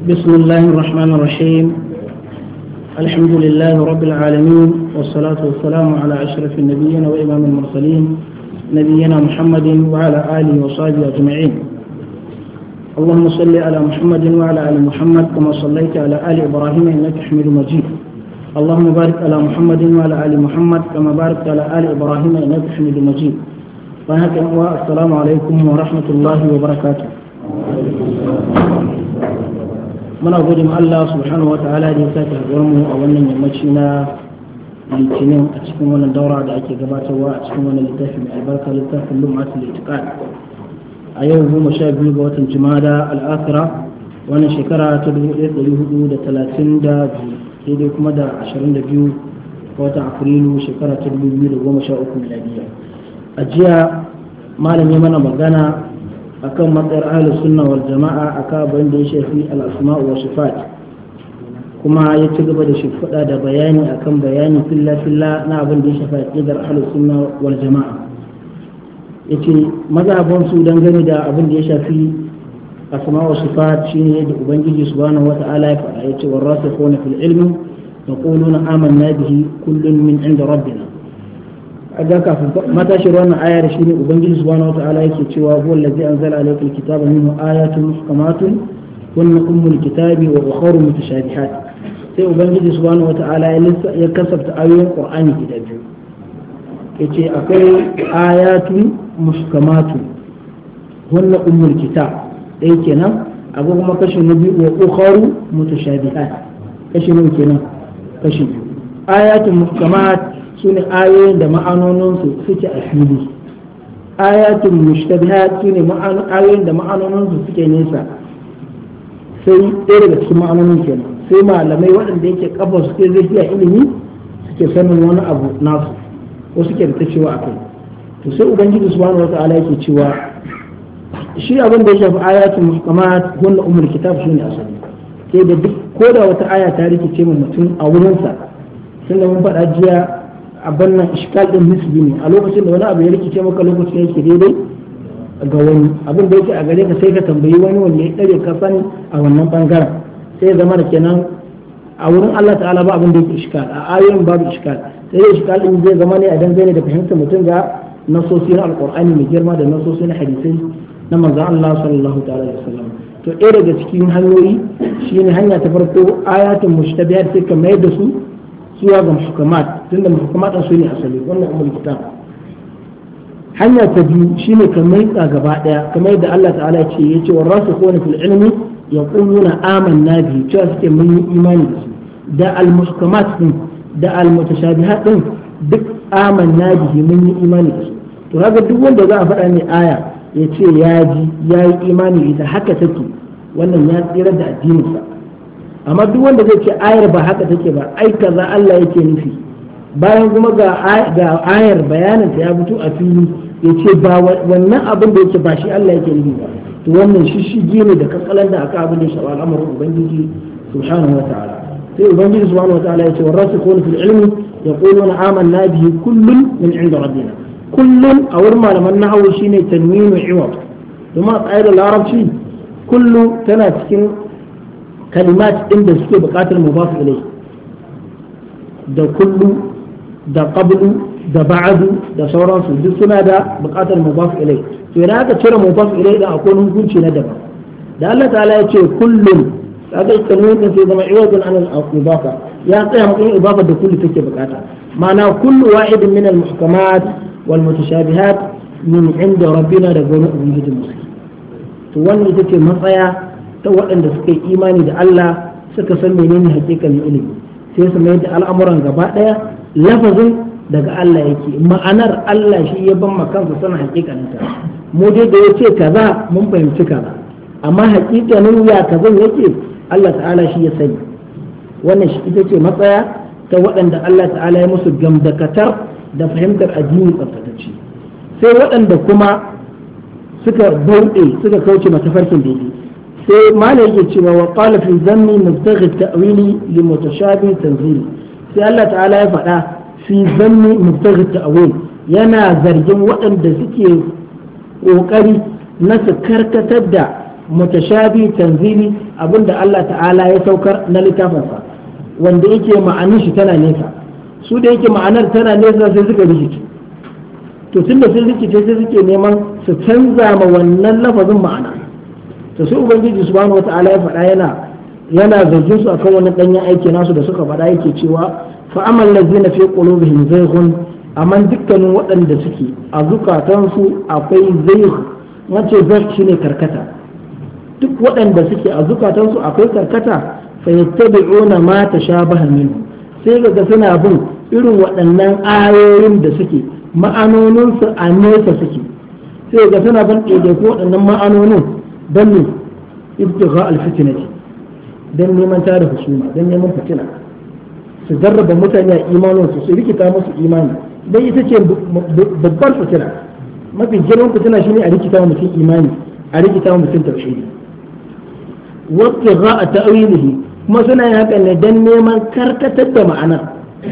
بسم الله الرحمن الرحيم. الحمد لله رب العالمين، والصلاة والسلام على أشرف النبيين وإمام المرسلين نبينا محمد وعلى آله وصحبه أجمعين. اللهم صل على محمد وعلى آل محمد كما صليت على آل إبراهيم إنك حميد مجيد. اللهم بارك على محمد وعلى آل محمد كما باركت على آل إبراهيم إنك حميد مجيد. السلام عليكم ورحمة الله وبركاته. muna gode ma Allah subhanahu wa ta'ala da ya sake haɗuwar mu a wannan yammaci na litinin a cikin wannan daura da ake gabatarwa a cikin wannan littafi mai albarka littafin lum'atul itiqad a yau 12 ga watan jumada al-akhirah wannan shekara ta 1432 daidai kuma da 22 ga watan afrilu shekara ta 2013 miladiya. A jiya malami mana magana akan matsayar ahlus sunna wal jama'a akan abin da ya shafi al-asma' wa sifat, kuma ya ci gaba da shimfiɗa da bayani akan bayani filla na abin da ya shafi aqidar ahlus sunna wal jama'a. Yace mazhabin su dangane da abin da ya shafi asma' wa sifat shine da ubangiji subhanahu wa ta'ala ya faɗa, yace warasikhuna fil ilmi yaquluna amanna bihi kullun min inda rabbina. aga kafin matashir wannan ayar shine ubangiji subhanahu wataala yake cewa huwa allazi anzala alayka alkitaba minhu ayatun muhkamatun kunna ummul kitabi wa ukhra mutashabihat. sai ubangiji subhanahu wataala ya kasafta ayoyin qur'ani gida biyu, yace akwai ayatun muhkamatun kunna ummul kitab dai kenan, akwai kuma kashi na biyu wa ukhra mutashabihat kashi ne kenan kashi biyu. ayatun muhkamat sune ayoyin da ma'anoninsu suke a fili, ayatul mushtabihat sune ayoyin da ma'anoninsu suke nesa. sai ɗaya daga cikin ma'anonin kenan sai malamai waɗanda yake kafa suke zai iya ilimi suke sanin wani abu nasu ko suke da ta cewa a kai. to sai ubangiji subhanahu wata'ala yake cewa shi abin da ya shafi ayatul muhkamat wannan ummul kitab shine asali, sai da duk ko da wata aya ta rikice mu mutum a wurinsa, tunda mun faɗa jiya abin nan iskal din nisbi ne, a lokacin da wani abu ya rikice maka lokacin yake daidai ga wani abin da yake a gare ka sai ka tambayi wani wanda ya tsare ka sani a wannan bangaren, sai ya zama da kenan a wurin Allah ta'ala ba abin da yake iskal, a ayoyin babu iskal, sai dai iskal din zai zama ne a dangane da fahimtar mutum ga nasosi na alqur'ani mai girma da nasosi na hadisai na manzon Allah sallallahu ta'ala alaihi wasallam. to ɗaya daga cikin hanyoyi shine hanya ta farko ayatul mushtabihat sai ka mayar da su zuwa ga muhkamat, tunda muhkamat su ne asali wannan ummul kitab. hanya ta biyu shine ka maida gaba daya kamar yadda Allah ta'ala ya ce yace warasikhuna fil ilmi yaquluna amanna bihi, cewa suke mun yi imani da su, da al muhkamat din da al mutashabihat din duk amanna bihi mun yi imani da su. to haka duk wanda za a faɗa ne aya ya ce ya ji ya yi imani ita haka take, wannan ya tsira da addininsa. amma duk wanda zai ce ayar ba haka take ba, ai kaza Allah yake nufi, bayan kuma ga ayar bayanin ta ya fito a fili ya ce ba wannan abin da yake ba shi Allah yake nufi ba, to wannan shishigi ne da katsalan da aka abin da ya shafa al'amarin ubangiji subhanahu wa ta'ala. sai ubangiji subhanahu wa ta'ala ya ce warasikhuna fil ilmi yaquluna amanna bihi kullun min inda rabbina. kullun a wurin malaman nahwu shine tanwinu iwad, kuma a tsayar da larabci kullu tana cikin kalimat ɗin da suke buƙatar mudaf ilai, da kullu da qablu da ba'du da sauransu duk suna da buƙatar mudaf ilai. to idan aka cire mudaf ilai da akwai hukunci na daban. da Allah ta'ala ya ce kullun, kaga tanwin din sai zama iwadun an al-idafa, ya tsaya matsayin idafa da kullu take buƙata. ma'ana kullu wa'idin min al-muhkamat wal mutashabihat min inda rabbina da gurin ubangijin musulmi. to wannan ita ce matsaya ta waɗanda suka yi imani da Allah suka san menene hakikalin ilimi, sai su mai da al'amuran gaba ɗaya lafazin daga Allah yake, ma'anar Allah shi ya ban kansa sanin hakikalin ta. mu dai da yace kaza mun fahimci kaza, amma hakikalin ya kazan yake Allah ta'ala shi ya sani. wannan shi ita ce matsaya ta waɗanda Allah ta'ala ya musu gamdakatar da fahimtar addini tsaftatacce. sai waɗanda kuma suka bauɗe suka kauce matafarkin daidai, sai malai yake cewa wa qala fi zanni mubtaghi ta'wili li mutashabi tanzili. sai Allah ta'ala ya faɗa fi zanni mubtaghi ta'wil, yana zargin waɗanda suke kokari na su karkatar da mutashabi tanzili abinda Allah ta'ala ya saukar na littafinsa wanda yake ma'anin shi tana nesa su da yake ma'anar tana nesa sai suka rikice to tunda sun rikice sai suke neman su canza ma wannan lafazin ma'ana to sai ubangiji subhanahu wata'ala ya faɗa yana zargin su akan wani danyen aiki nasu da suka faɗa yake cewa fa amal ladzina fi qulubihim zayghun amman dukkanin waɗanda suke a zukatansu akwai zayg wace zayg shine karkata duk waɗanda suke a zukatansu akwai karkata fa yattabi'una ma tashabaha minhu sai ga suna bin irin waɗannan ayoyin da suke ma'anoninsu a nesa suke sai ga suna bin ɗaiɗaiku waɗannan ma'anonin don ne ibtigha alfitinati don neman tada husuma don neman fitina su jarraba mutane a imaninsu su rikita musu imani dan ita ce babbar fitina mafi girman fitina shine a rikita mutum imani a rikita mutum tauhidi wa ibtigha ta'wilihi kuma suna yin haka ne don neman karkatar da ma'anar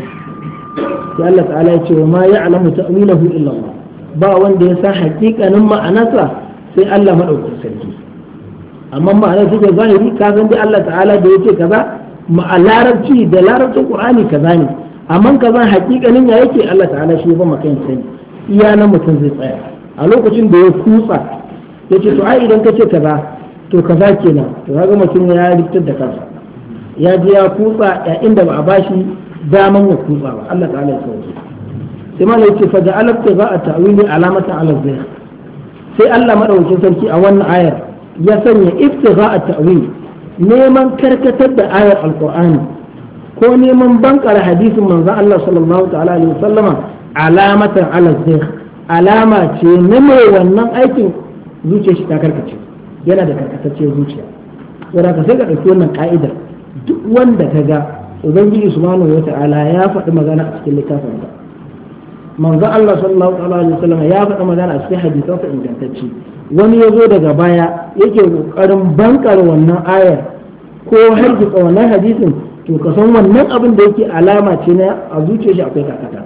sai Allah ta'ala ya ce wa ma ya'lamu ta'wilahu illa Allah ba wanda ya san hakikanin ma'anarsa sai Allah madaukakin sarki amma ma'anar take zahiri ka san dai Allah ta'ala da yake kaza larabci da larabcin Qur'ani kaza ne amma kaza hakikanin ya yake Allah ta'ala shi ba makan sani iya nan mutum zai tsaya a lokacin da ya kutsa yace to ai idan kace kaza to kaza kenan to kaga mutum ya rikitar da kansa ya je ya kutsa ya inda ba a bashi daman ya kutsa ba Allah ta'ala ya sauke sai ma yace fa ja'ala ibtigha ta'wili alamatan ala zayg sai Allah madaukakin sarki a wannan ayar ya sanya ibtigha ta'wil neman karkatar da ayar alqur'ani ko neman bankar hadisin manzon Allah sallallahu ta'ala alaihi wasallama alamatan ala zayg alama ce na mai wannan aikin zuciyar shi ta karkace yana da karkatacciyar zuciya saboda ka sai ka dauki wannan ka'idar duk wanda ka ga ubangiji subhanahu wata'ala ya faɗi magana a cikin littafin sa manzo Allah sallallahu alaihi wasallam ya faɗi magana a cikin hadisansa ingantacce wani ya zo daga baya yake kokarin bankar wannan ayar ko harkisa wannan hadisin to ka san wannan abin da yake alama ce na a zuciyar shi akwai kakata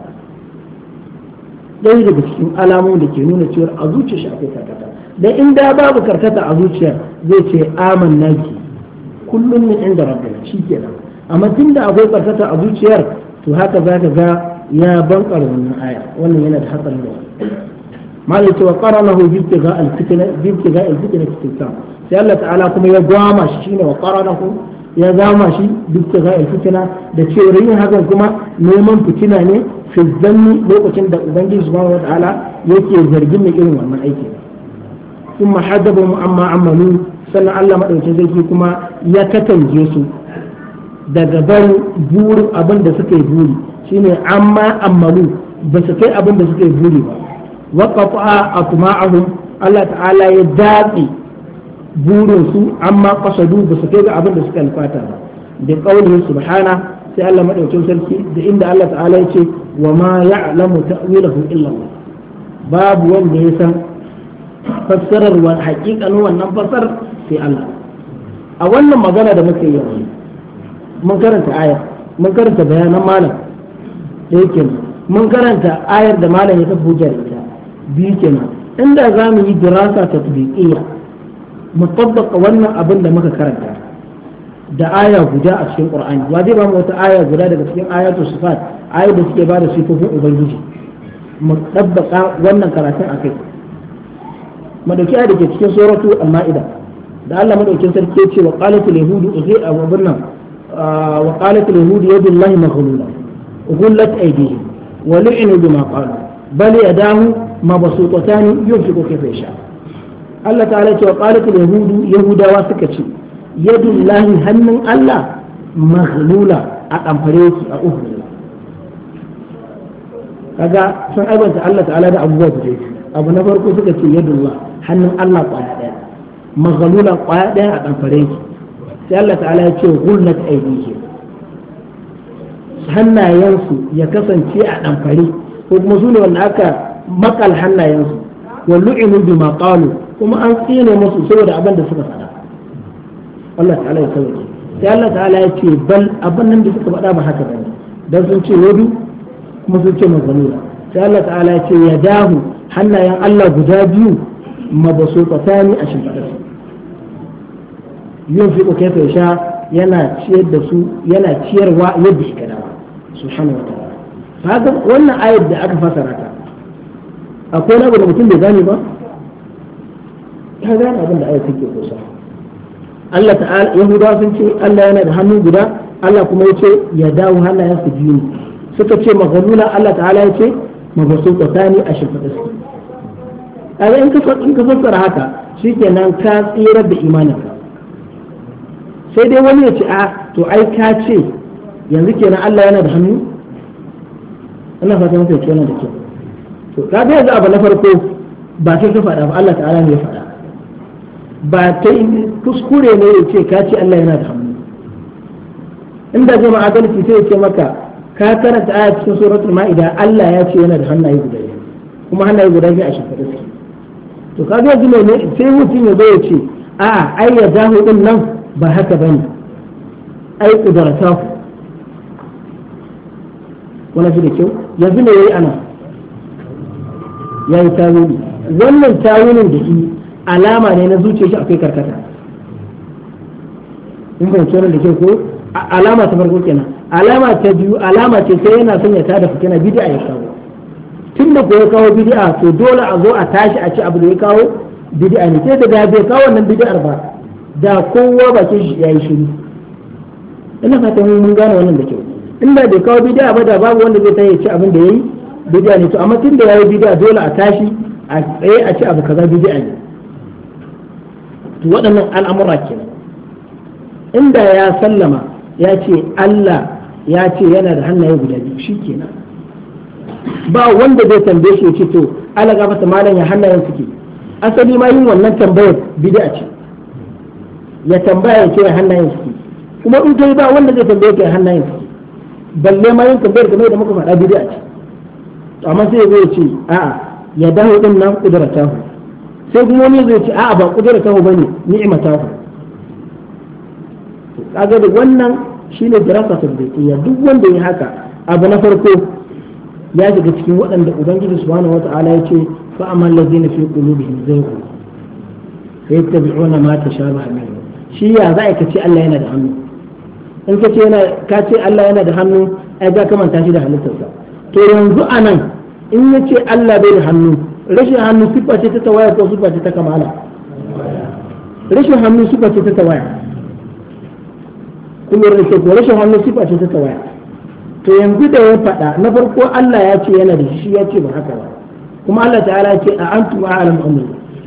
ɗaya daga cikin alamomin da ke nuna cewa a zuciyar shi akwai karkata dan inda babu karkata a zuciyar zai ce amanna ki kullum min inda rabbina shikenan amma tunda akwai karkata a zuciyar to haka zaka ga ya bankar wannan aya wannan yana da hatsarin da malai cewa qaranahu bibtiga al-fitna kitab sai Allah ta'ala kuma ya gwama shi shine wa qaranahu ya gama shi bibtiga al-fitna da cewa yin hakan kuma neman fitina ne fi zanni lokacin da ubangiji subhanahu wa ta'ala yake zargin mai irin wannan aiki kuma hadabu amma amalu sannan Allah madaukakin sarki kuma ya katange su daga barin burin abin da suka yi buri shine amma amalu ba su kai abin da suka yi buri ba waqafa atma'ahum Allah ta'ala ya datse burin su amma qasadu ba su kai ga abin da suka alfata ba da qaulihi subhana sai Allah madaukakin sarki da inda Allah ta'ala ya ce wa ma ya'lamu ta'wilahu illa Allah babu wanda ya san fassarar wa haƙiƙanin wannan fassar sai Allah a wannan magana da muke yi mun karanta ayar mun karanta bayanan malam da yake mun karanta ayar da malam ya tafi hujjar ita biyu kenan inda za mu yi dirasa tatbiqiyya mu tabbaka wannan abin da muka karanta da aya guda a cikin Qur'ani wa zai ba mu wata aya guda daga cikin ayatul sifat ayat da suke ba da sifofin ubangiji mu tabbaka wannan karatun akai madauki da ke cikin suratu al-ma'ida da Allah madaukin sarki ya ce wa qalatul yahudu uzai abu birnan wa qalatul yahudu yadullahi maghlula ghullat aydihim wa lu'inu bima qalu bal yadahu mabsuutatan yunfiqu kayfa yasha Allah ta'ala ya ce wa qalatul yahudu yahudawa suka ce yadullahi hannun Allah maghlula a damfare ki a uhud kaga sun aibanta Allah ta'ala da abubuwa guda abu na farko suka ce yadullah hannun Allah kwaya daya maghlula kwaya daya a damfare ki sai Allah ta'ala ya ce ghullat aydihim hannayensu ya kasance a damfare ko kuma su ne wanda aka makal hannayensu wa lu'inu bima qalu kuma an tsine musu saboda abin da suka faɗa Allah ta'ala ya sauke sai Allah ta'ala ya ce bal abin nan da suka faɗa ba haka bane dan sun ce yadu kuma sun ce maghlula sai Allah ta'ala ya ce ya dahu hannayen Allah guda biyu mabasutatani a shimfiɗarsu yunfiqu kayfa yasha yana ciyar da su yana ciyarwa yadda yake dama subhanahu wa ta'ala haka wannan ayat da aka fasara ta akwai na da mutum bai gane ba ya gane abin da ayat take kusa Allah ta'ala yahudawa sun ce Allah yana da hannu guda Allah kuma ya ce ya dawo hannayen su biyu suka ce maghalula Allah ta'ala ya ce mabasuta tani a shimfiɗa su kaga in ka fassara haka shikenan ka tsirar da imaninka sai dai wani ya ce a to ai ka ce yanzu kenan Allah yana da hannu ina fata mutum ce yana da kyau to ka ga yanzu abu na farko ba kai ka faɗa ba Allah ta'ala ne ya faɗa ba ta kuskure ne ya ce ka ce Allah yana da hannu inda zai ma'adalci sai ya ce maka ka karanta aya cikin suratul ma'ida Allah ya ce yana da hannaye guda biyu kuma hannaye guda biyu a shimfiɗa suke to ka ga yanzu ne sai mutum ya zo ya ce a ai ya dahu din nan ba haka bane ai kudarata ku wala shi da kyau yanzu ne yayi ana yayi tawili wannan tawilin da shi alama ne na zuciyar shi akwai karkata in bai tsoro da kyau ko alama ta farko kenan alama ta biyu alama ce sai yana son ya tada fitina bid'a ya kawo tun da ko ya kawo bid'a to dole a zo a tashi a ci abu da ya kawo bid'a ne sai da bai kawo wannan bid'ar ba da kowa bakin shi yayi shiru ina fatan mun gane wannan da kyau inda bai kawo bid'a ba da babu wanda zai tayi ci abin da yayi bid'a ne to amma tun da yayi bid'a dole a tashi a tsaye a ci abu kaza bid'a ne to waɗannan al'amura kenan inda ya sallama ya ce Allah ya ce yana da hannaye guda biyu shikenan ba wanda zai tambaye shi ya ce to Allah ga mata malam ya hannayen suke asali ma yin wannan tambayar bid'a ce ya tambaya ya ce hannayen suke kuma in kai ba wanda zai tambaye ka hannayen suke balle ma yin tambayar kamar da muka faɗa bid'a ce to amma sai zai ce a'a ya dawo din nan kudratahu sai kuma wani zai ce a'a ba kudratahu bane ni'matahu kaga da wannan shine dirasa tabbiqiyya duk wanda ya haka abu na farko ya shiga cikin waɗanda ubangiji subhanahu wata'ala ya ce fa amal ladina fi qulubihim zayghun fa yattabi'una ma tashabaha minhu shi ya za ka ce Allah yana da hannu in ka ce Allah yana da hannu ai ga kamanta shi da halittarsa to yanzu anan in ya ce Allah bai da hannu rashin hannu sifa ce ta tawaya ko sifa ce ta kamala rashin hannu sifa ce ta tawaya kuma da ke rashin hannu sifa ce ta tawaya to yanzu da ya faɗa na farko Allah ya ce yana da shi ya ce ba haka ba kuma Allah ta'ala ya ce a antum a'lam amri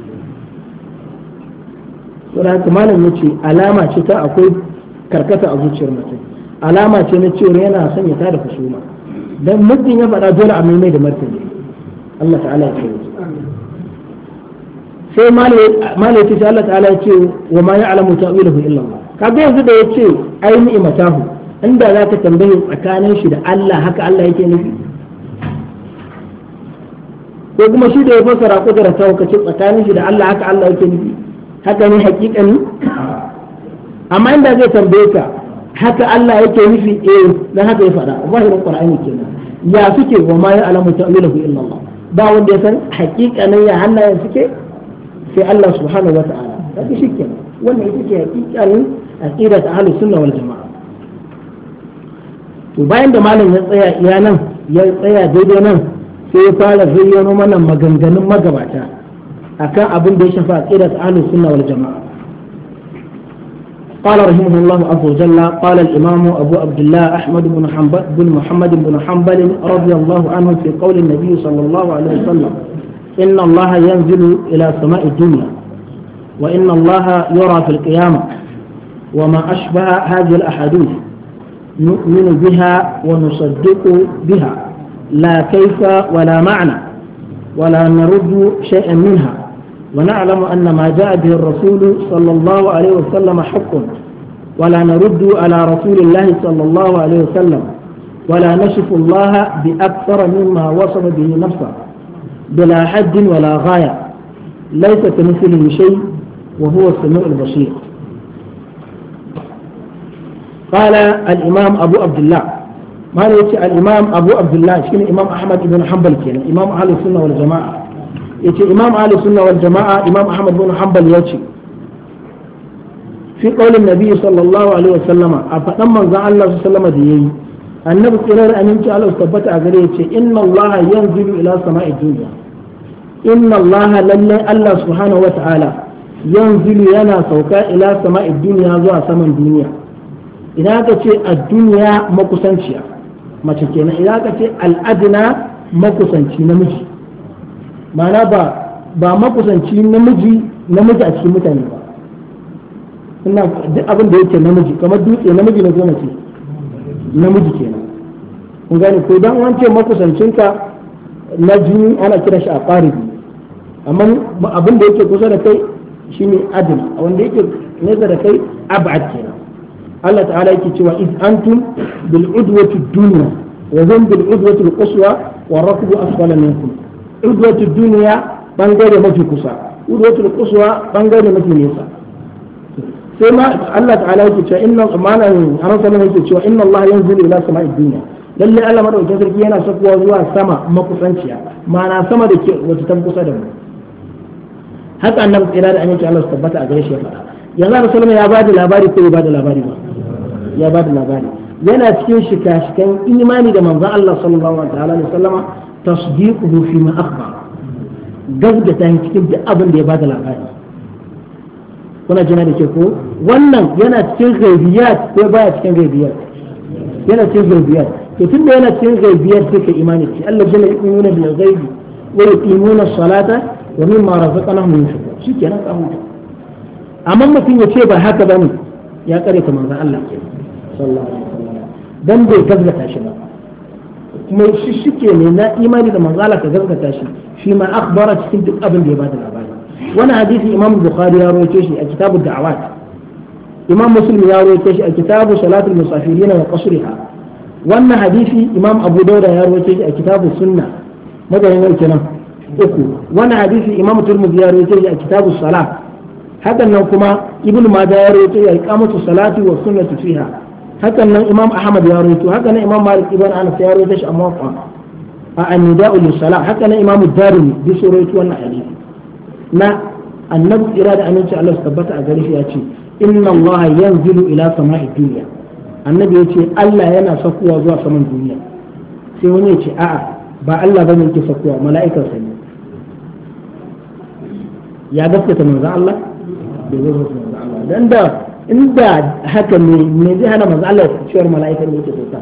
to da haka malam ya ce alama ce ta akwai karkata a zuciyar mutum alama ce na cewa yana son ya tada kusuma dan mutum ya faɗa dole a mai da martani Allah ta'ala ya ce sai malam ya ce Allah ta'ala ya ce wa ma ya'lamu ta'wilahu illa Allah kaga yanzu da ya ce ai ni'matahu inda za ka tambaye tsakanin shi da Allah haka Allah yake nufi ko kuma shi da ya fassara kudura ta ka ce tsakanin shi da Allah haka Allah yake nufi haka ne hakikani amma inda zai tambaye ka haka Allah yake nufi dan haka ya faɗa zahirin Qur'ani kenan ya suke wa ma ya'lamu ta'wilahu illa Allah ba wanda ya san hakikanin ya hannayen suke sai Allah subhanahu wa ta'ala kaga shi kenan wannan ita ce hakikanin aqidat ahlus sunna wal jamaa to bayan da malam ya tsaya iya nan ya tsaya daidai nan sai ya fara zayyano mana maganganun magabata akan abin da ya shafa aqidat ahlus sunna wal jamaa قال رحمه الله عز وجل قال الإمام أبو عبد الله أحمد بن محمد بن حنبل رضي الله عنه في قول النبي صلى الله عليه وسلم إن الله ينزل إلى سماء الدنيا وإن الله يرى في القيامة وما أشبه هذه الأحاديث نؤمن بها ونصدق بها لا كيف ولا معنى ولا نرد شيئا منها ونعلم أن ما جاء به الرسول صلى الله عليه وسلم حق ولا نرد على رسول الله صلى الله عليه وسلم ولا نشف الله بأكثر مما وصف به نفسه بلا حد ولا غاية ليس كمثله شيء وهو السميع البصير قال الإمام أبو عبد الله ما يأتي الإمام أبو عبد الله شكل الإمام أحمد بن حنبل كنا إمام أهل السنة والجماعة يأتي إمام أهل السنة والجماعة إمام أحمد بن حنبل يأتي fi qaulin nabi sallallahu alaihi wasallama a faɗan manzon Allah sallallahu alaihi da yayi annabi kirar aminci Allah tabbata a gare yace inna Allah yanzilu ila sama'i dunya inna Allah lallai Allah subhanahu wa ta'ala yanzilu yana sauka ila sama'i dunya zuwa saman duniya idan aka ce ad-dunya makusanciya mace kenan idan aka ce al-adna makusanci namiji ma'ana ba makusanci namiji a cikin mutane ba ina duk abin da yake namiji kamar dutse namiji na goma ce namiji kenan kun gane ko dan wance makusancinka na jini ana kira shi a qaribi amma abin da yake kusa da kai shine adna wanda yake nesa da kai ab'ad kenan Allah ta'ala yake cewa iz antum bil udwati dunya wa hum bil udwati al quswa wa rakbu asfala minkum udwati dunya bangare mafi kusa udwati al quswa bangare mafi nesa sai ma Allah ta'ala yake cewa inna amanan annabi sallallahu yake cewa inna Allah yanzilu ila sama'id dunya lalle Allah madaukakin sarki yana sakuwa zuwa sama makusanciya ma'ana sama da ke wata ta kusa da mu haka annabi tsira da aminci Allah su tabbata a gare shi ya faɗa yanzu annabi sallallahu ya bada labari ko ya bada labari ba ya bada labari yana cikin shika-shikan imani da manzon Allah sallallahu alaihi wasallama tasdiquhu fi ma akhbar gaskata cikin duk abin da ya bada labari kuna jina da ke ko wannan yana cikin ghaibiyat ko baya cikin ghaibiyat yana cikin ghaibiyat to tunda yana cikin ghaibiyat sai ka imani ce Allah jalla yu'minuna bil ghaibi wa yuqimuna as-salata wa mimma razaqnahum yunfiqun shikenan ka huta amma mutum ya ce ba haka bane ya kare ta manzon Allah sallallahu alaihi wasallam dan bai gaskata shi ba kuma shi shike ne na imani da manzon Allah ka gaskata shi ma akhbara cikin duk abin da ya bada labari wani hadisi imam bukhari ya rawaito shi a kitabu da'awat imam muslim ya rawaito shi a kitabu salatul musafirin wa qasriha wannan hadisi imam abu dauda ya rawaito shi a kitabu sunna madarin yau kenan uku wannan hadisi imam turmudi ya rawaito shi a kitabu salat hakan nan kuma ibnu majah ya rawaito shi a iqamatu salati wa sunnati fiha hakan nan imam ahmad ya rawaito hakan nan imam malik ibn anas ya rawaito shi a muwatta a an-nida'u lis-salah hakan nan imam ad-darimi bi rawaito wannan hadisi na annabi tsira da aminci Allah su tabbata a gare shi ya ce inna Allah yanzilu ila sama'i dunya annabi ya ce Allah yana sakuwa zuwa saman duniya sai wani ya ce a'a ba Allah bane yake sakuwa mala'ikar sa ne ya gaskata manzo Allah bai gaskata manzo Allah dan da inda haka ne zai hana manzo Allah cewar mala'ikar ne yake sauka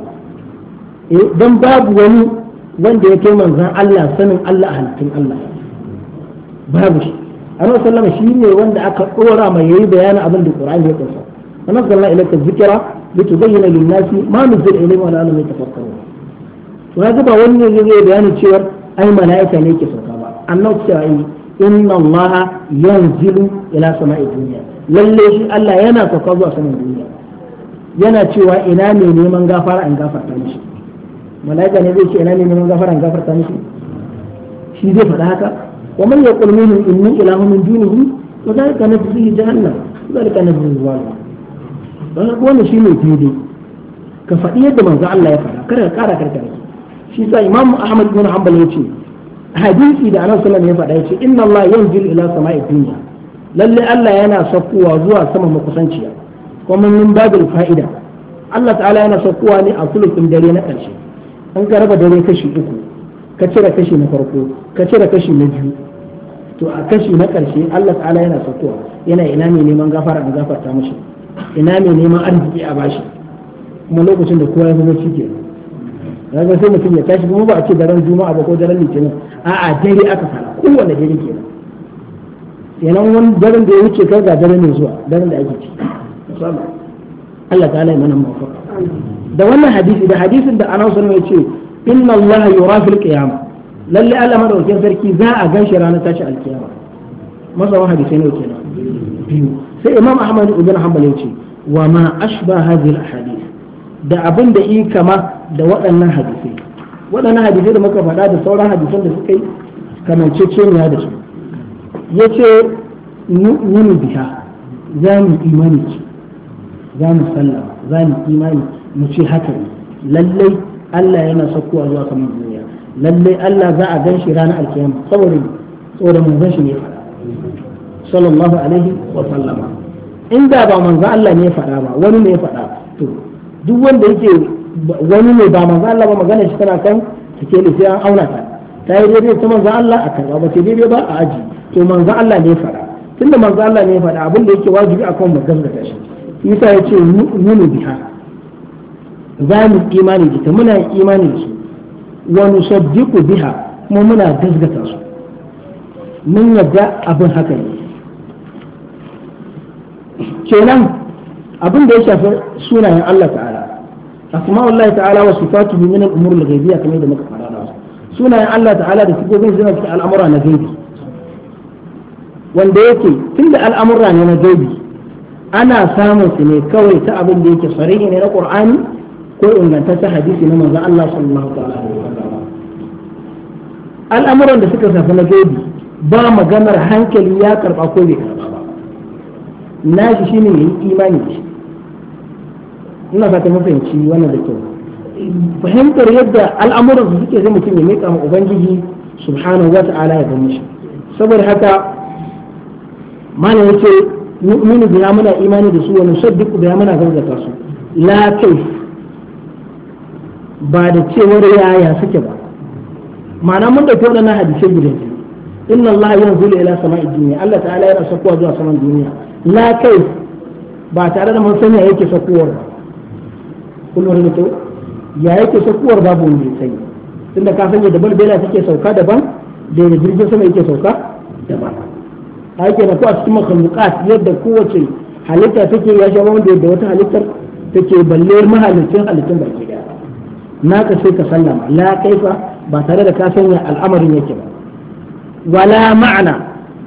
dan babu wani wanda ya kai manzon Allah sanin Allah a halittun Allah babu shi annabi sallama shi ne wanda aka dora mai yayi bayanin abin da Qur'ani ya kunsa annabi sallallahu alaihi wasallam zikra litubayyana lin-nasi ma nuzila ilayhim wa la'allahum yatafakkarun to haka ba wani ne zai bayani cewa ai mala'ika ne yake sauka ba annabi cewa inna allaha yanzilu ila sama'i dunya lalle shi Allah yana sauka zuwa saman duniya yana cewa ina ne neman gafara in gafarta mishi mala'ika ne zai ce ina ne neman gafara in gafarta mishi shi zai faɗa haka ومن يقول منهم إني إله من دونه وذلك نجزيه جهنم وذلك نجزيه الظالم wannan shi ne daidai ka faɗi yadda manzo Allah ya faɗa kada ka ƙara karkare shi sa Imam Ahmad bin Hanbal yace hadisi da Annabi sallallahu alaihi wasallam ya faɗa yace inna Allah yanzilu ila sama'i dunya lalle Allah yana saukowa zuwa sama makusanciya kuma min babil fa'ida Allah ta'ala yana saukowa ne a sulutun dare na ƙarshe an ka raba dare kashi uku ka cire kashi na farko ka cire kashi na biyu to a kashi na ƙarshe Allah ta'ala yana saukowa yana ina mai neman gafara a gafarta mashi ina mai neman arziki a bashi kuma lokacin da kowa ya zama cike daga sai mutum ya tashi kuma ba a ce daren juma'a ba ko daren litinin a'a dare aka fara kowanne dare kenan kenan wani daren da ya wuce kai ga daren ne zuwa daren da ake ci Allah ta'ala ya mana mafaka da wannan hadisi da hadisin da Annabi sallallahu alaihi wasallam ya ce inna Allah yura fil qiyamah lalle Allah madaukakin sarki za a ganshi ranar tashi alkiyama masawan hadisai ne kenan biyu sai Imam Ahmad ibn Hanbal yace wa ma ashba hadhihi al-ahadith da abin da yi kama da waɗannan hadisai da muka faɗa da sauran hadisan da suka yi kamanceceniya da su yace nu'minu biha za mu imani za mu sallama za mu imani mu ce haka ne lallai Allah yana saukowa zuwa saman duniya lallai Allah za a gan shi ranar alkiyama saboda mun gan shi ne faɗa sallallahu alaihi wa sallama inda ba manzo Allah ne ya faɗa ba wani ne ya faɗa to duk wanda yake wani ne ba manzo Allah ba magana shi tana kan take ne sai an auna ta yi daidai ta manzo Allah a karba ba ta daidai ba a aji to manzo Allah ne ya faɗa tunda manzo Allah ne ya faɗa abin da yake wajibi akan mu gaskata shi Isa ya ce nunu biha za mu imani da ita muna imani da su wa nusaddiqu biha kuma muna gaskata su mun yadda abin haka ne kenan abin da ya shafi sunayen Allah ta'ala asma'ullahi ta'ala wa sifatuhu min al-umur al-ghaybiyya kamar da muka fara da sunayen Allah ta'ala da sifofin suna cikin al'amura na gaibi wanda yake tunda al'amura ne na gaibi ana samun su ne kawai ta abin da yake sarihi ne na Qur'ani ko ingantaccen hadisi na manzon Allah sallallahu alaihi wasallam al'amuran da suka shafi na gaibi ba maganar hankali ya karba ko bai karba ba nashi shine yayi imani da shi ina fata mun fahimci wannan da kyau fahimtar yadda al'amuran su suke zai mutum ya miƙa ma ubangiji subhanahu wa ta'ala ya gani shi saboda haka malam yace mu'minu biya muna imani da su wa nusaddiqu biya muna gaskata su la kai ba da cewar yaya suke ba ma'ana mun da waɗannan hadisai guda biyu inna Allah yanzulu ila sama'i dunya Allah ta'ala yana sakuwa zuwa saman duniya la kai ba tare da mun sanya yake sakuwar ba kullum da to ya yake sakuwar babu wanda ya sani tunda ka sanya da balbela take sauka daban da jirgin sama yake sauka daban haka na ko a cikin makhluqat yadda kowace halitta take ya sha wanda yadda wata halittar take balle mahalicin halittun baki daya naka sai ka sallama la kaifa ba tare da ka sanya al'amarin yake ba wala ma'ana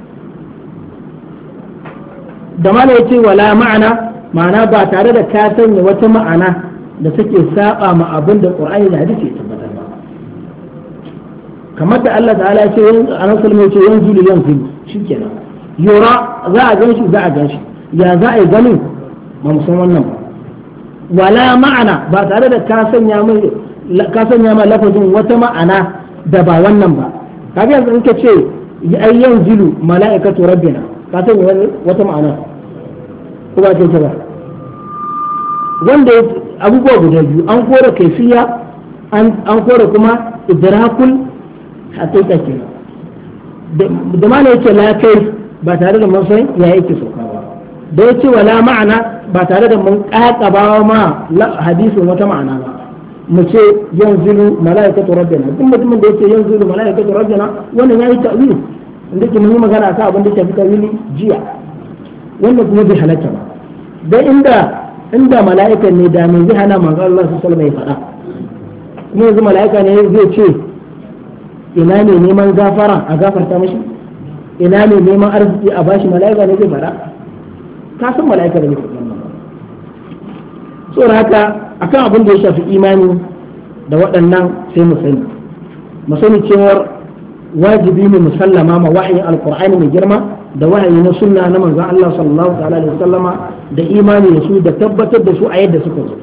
da mana yace wala ma'ana ba tare da ka sanya wata ma'ana da take saba ma abin da Qur'ani da hadisi ya tabbatar ba kamar da Allah ta'ala ya ce annabi sallallahu alaihi wasallam yanzu shikenan yura za a ganshi ya za a yi ganin ba mu san wannan ba wala ma'ana ba tare da ka sanya ma lafazin wata ma'ana da ba wannan ba kaga yanzu in ka ce ai yanzilu mala'ikatu rabbina ka sanya wata ma'ana ko ba ce ba wanda abubuwa guda biyu an kora kaifiya an kora kuma idrakul haqiqa kenan da mana yace la kai ba tare da mun san ya yake sauka ba da yace wala ma'ana ba tare da mun kakaba ma hadisin wata ma'ana ba mu ce yanzilu malaikatu rabbina duk mutumin da yace yanzilu malaikatu rabbina wannan yayi ta'wil inda ke mun yi magana akan abin da ke fita wili jiya wannan kuma bai halatta ba dan inda mala'ikan ne da mai zai hana manzo Allah sallallahu alaihi wasallam ya faɗa kuma yanzu mala'ika ne zai ce ina ne neman gafara a gafarta mashi ina ne neman arziki a bashi mala'ika ne zai faɗa ka san mala'ika da ne faɗa saboda haka akan abin da ya shafi imani da waɗannan sai mu sani cewar wajibi ne musallama ma wahayin alqur'ani mai girma da wahayi na sunna na manzon Allah sallallahu alaihi wasallama da imani da su da tabbatar da su a yadda suka zo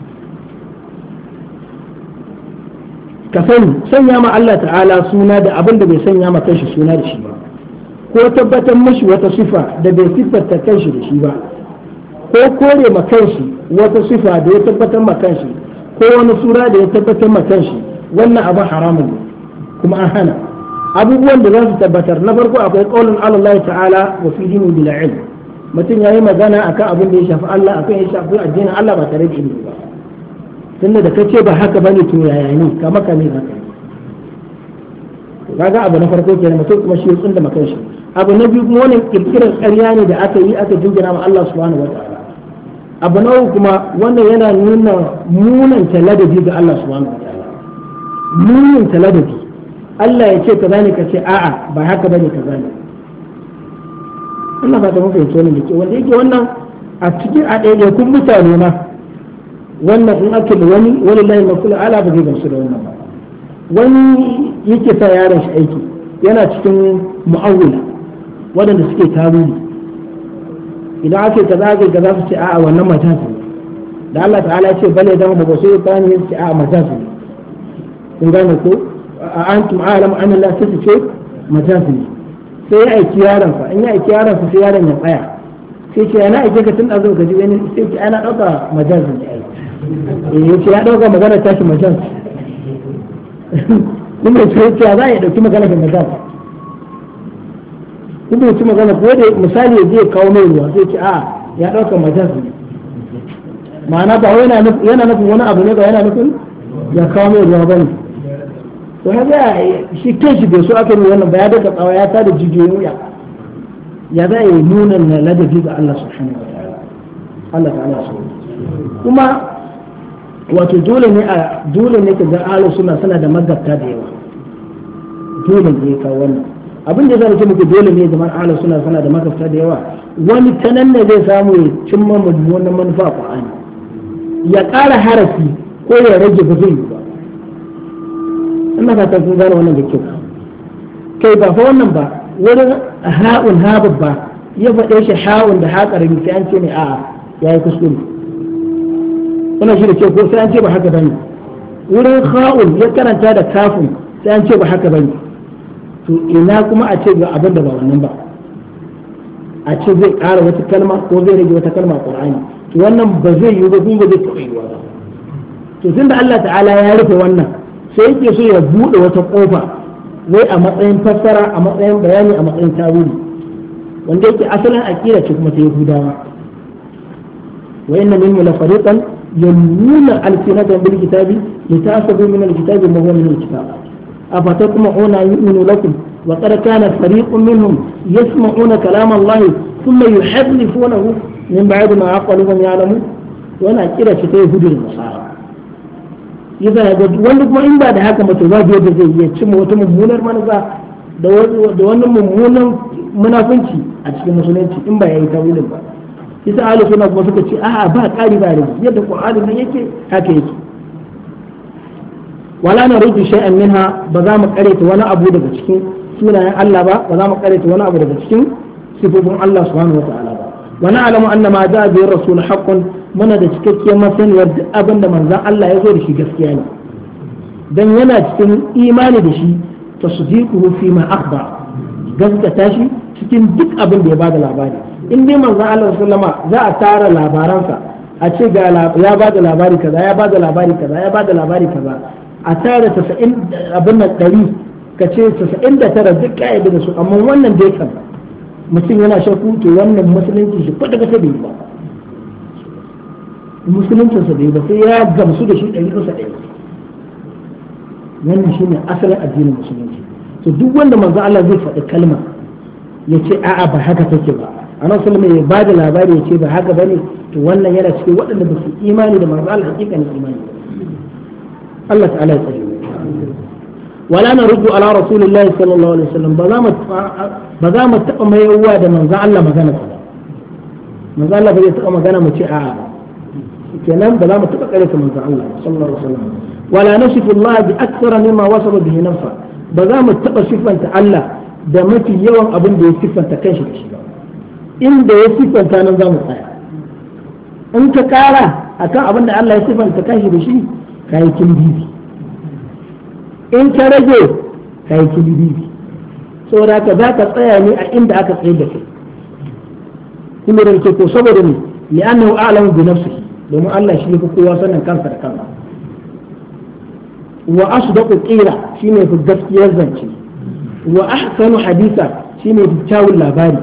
ka sani sanya ma Allah ta'ala suna da abin da bai sanya ma kanshi suna da shi ba ko tabbatar mashi wata sifa da bai siffata kanshi da shi ba ko kore ma kanshi wata sifa da ya tabbatar ma kanshi ko wani sura da ya tabbatar ma kanshi wannan abin haramun ne kuma an hana abubuwan da za su tabbatar na farko akwai qaulun Allah ta'ala wa fi dinin bil ilm mutum yayi magana akan abin da ya shafi Allah akan ya shafi addinin Allah ba tare da ilimi ba tunda da kace ba haka bane to yaya ne kama kame haka kaga abu na farko kenan mutum kuma shi tsinda makan shi abu na biyu kuma wannan kirkirar ƙarya ne da aka yi aka jingina ma Allah subhanahu wataala abu na uku kuma wannan yana nuna munan taladabi ga Allah subhanahu wataala munan taladabi Allah ya ce kaza ne ka ce a'a ba haka bane kaza ne Allah ba ta mafi wannan da ke wanda yake wannan a cikin a ɗaiɗaikun mutane ma wannan in ake da wani layin mafi ala ba zai gamsu da wannan ba wani yake sa yaron shi aiki yana cikin mu'awwila waɗanda suke tawili idan ake kaza ake kaza su ce a'a wannan majazi ne da Allah ta'ala ya ce bale zama ba sai ya ne su ce a'a majazi ne kun gane ko a antum a'lamu an Allah sai su ce majazi ne sai ya aiki yaron sa in ya aiki yaron sa sai yaron ya tsaya sai ce yana aike ka tun azo ka ji wani sai ce ana dauka majaz ne ai yace ya dauka magana tashi majaz kuma sai ce za ya dauki magana da majaz kuma yace magana ko da misali zai kawo mai ruwa sai ce a ya dauka majaz ne ma'ana ba yana nufin wani abu ne ba yana nufin ya kawo mai ruwa bane to haka shi kanshi bai so aka yi wannan ba ya daga tsawa ya tada jijiyoyin wuya ya za yi nuna na ladabi ga Allah subhanahu wa ta'ala Allah ta'ala so kuma wato dole ne ka ga ahlus sunna suna da magabta da yawa dole ne ka wannan abin da zai ce muku dole ne zaman ahlus sunna suna da magabta da yawa wani tanan ne zai samu ya cimma wannan manufa Qur'ani ya ƙara harafi ko ya rage ba zai yi ba ina fatan kun gane wannan da kyau kai ba fa wannan ba wurin ha'un ha babba ya faɗe shi ha'un da haƙarin sai an ce ne a'a ya yi kuskure kuna shi da kyau ko sai an ce ba haka bane wurin ha'un ya karanta da kafin sai an ce ba haka bane to ina kuma a ce ga abin da ba wannan ba a ce zai ƙara wata kalma ko zai rage wata kalma a Qur'ani to wannan ba zai yi ba kuma ba zai taɓa yiwa ba to tunda Allah ta'ala ya rufe wannan sai yake so ya buɗe wata ƙofa wai a matsayin fassara a matsayin bayani a matsayin tawili wanda yake asalin aqida ce kuma ta Yahudawa wa inna minhum la fariqan yamnuna alsinatan bil kitabi litasabu min al kitabi ma huwa min al kitab afatatma'una yu'minu lakum wa qad kana fariqun minhum yasma'una kalam Allah thumma yuhaddifunahu min ba'di ma aqaluhum ya'lamun wannan aqida ce ta Yahudu da Nasara yasa ga wanda kuma in ba da haka mace za da zai iya cimma wata mummunar manufa da wannan mummunan munafunci a cikin musulunci in ba yayi tawilin ba yasa ahlu sunna kuma suka ce a'a ba ƙari ba rage yadda qur'ani nan yake haka yake wala na rubu shay'an minha ba za mu kareta wani abu daga cikin sunayen Allah ba za mu kareta wani abu daga cikin sifofin Allah subhanahu wataala ba wa na'lamu anna ma ja'a bi rasul haqqun muna da cikakkiyar masaniyar duk abin da manzon Allah ya zo da shi gaskiya ne dan yana cikin imani da shi tasdiquhu fi ma akhbar gaskata shi cikin duk abin da ya bada labari in dai manzon Allah sallama za a tara labaransa a ce ga ya bada labari kaza ya bada labari kaza ya bada labari kaza a tara 90 abin nan 100 ka ce 99 duk kayyade da su amma wannan dai kan mutum yana shakku to wannan musulunci shi kwata kwata bai ba musuluncinsa bai ba sai ya gamsu da shi 100%. wannan shine asalin addinin musulunci to duk wanda manzo Allah zai faɗi kalma ya ce a'a ba haka take ba annabi sallallahu alaihi wasallam ya bada labari ya ce ba haka bane to wannan yana cikin waɗanda ba su imani da manzo Allah hakikanin imani Allah ta'ala ya tsare wala naruddu ala rasulillahi sallallahu alaihi wasallam ba za mu taɓa mayowa da manzo Allah magana ba manzo Allah bai taɓa magana mu ce a'a kenan ba za mu taɓa kare ta manzo Allah sallallahu alaihi wasallam wala nasifu Allah bi akthara mimma wasaba bihi nafsa ba za mu taɓa sifanta Allah da mafi yawan abin da ya siffanta kanshi da shi ba inda ya siffanta nan za mu tsaya in ka kara akan abin da Allah ya siffanta kanshi da shi ka yi kilbibi in ka rage ka yi kilbibi saboda ka za ka tsaya ne a inda aka tsaye da kai kuma da ke ko saboda ne li'annahu a'lamu bi nafsihi domin Allah shi yafi kowa sanin kansa da kansa wa asdaqu qila shine fi gaskiyar zance wa ahsanu hadisa shine fi kyawun labari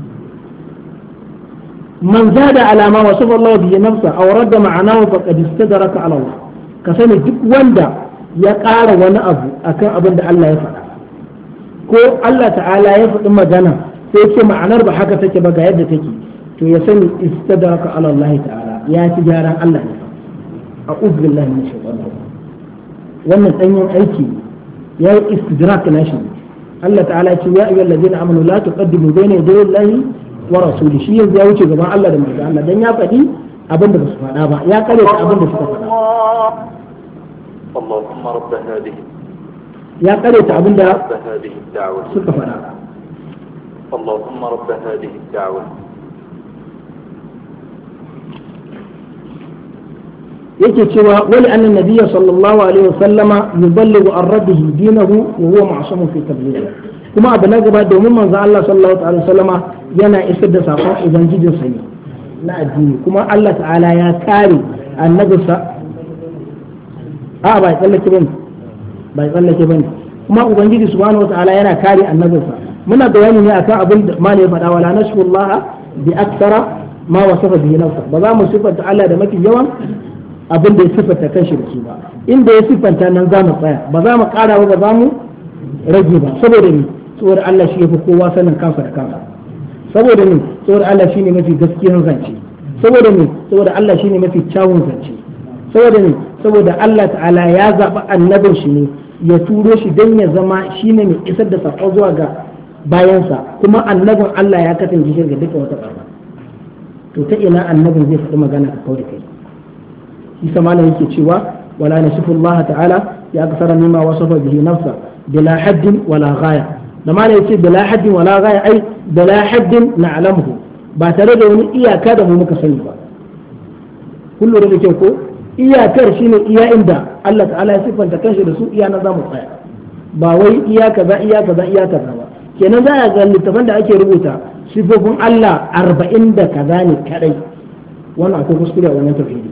man zada alama wa sallallahu bihi nafsa aw radda ma'anahu faqad istadraka ala Allah ka sani duk wanda ya ƙara wani abu akan abin da Allah ya faɗa ko Allah ta'ala ya faɗi magana sai ce ma'anar ba haka take ba ga yadda take to ya sani istadraka ala Allah ta'ala ya ci gyaran Allah ne a'udhu billahi minash shaitanir rajim wannan danyen aiki ya yi istidrak nashi Allah ta'ala ya ce ya ayyuhal ladina amanu la tuqaddimu bayna yaday Allahi wa rasuli shi yanzu ya wuce gaban Allah da manzo Allah dan ya faɗi abin da ba su faɗa ba ya kare ta abin da suka faɗa Allahumma rabb hadhihi ya kare ta abin da hadhihi ad-da'wa suka faɗa Allahumma rabb hadhihi ad-da'wa yake cewa wali annan nabiyya sallallahu alaihi wasallama yuballighu an rabbihi dinahu wa huwa ma'sumun fi tabligh kuma abu na gaba domin manzo Allah sallallahu alaihi wasallama yana isar da sakon ubangijin sa ne na addini kuma Allah ta'ala ya kare annabinsa a ba tsallake bane kuma ubangiji subhanahu wata'ala yana kare annabinsa muna bayani ne akan abin da ma ne faɗa wala nashkurullaha bi aktsara ma wasafa bihi nafsa ba za mu sifanta Allah da mafi yawan abin da ya sifanta kanshi da su ba inda ya sifanta nan za mu tsaya ba za mu ƙara ba za mu rage ba saboda ni saboda Allah shi yafi kowa sanin kansa da kansa saboda ni saboda Allah shine mafi gaskiyar zance saboda ni saboda Allah shine mafi kyawun zance saboda ni saboda Allah ta'ala ya zaɓi annabin shi ne ya turo shi don ya zama shine mai isar da sako zuwa ga bayansa kuma annabin Allah ya kasance shi ga duka wata ƙarfa to ta ina annabin zai faɗi magana ka kawai da kai shi sama yake cewa wala nasifu Allah ta'ala ya kasara mimma wasafa bihi nafsa bila haddin wala ghaya da ma yace bila haddin wala ghaya ai bila haddin na'lamuhu ba tare da wani iyaka da mu muka sani ba kullu da ke ko iyakar shine iya inda Allah ta'ala ya sifanta kanshi da su iya na zamu tsaya ba wai iya kaza ba kenan za a ga littafan da ake rubuta sifofin Allah 40 da kaza ne kadai wannan akwai kuskure a wannan tafsiri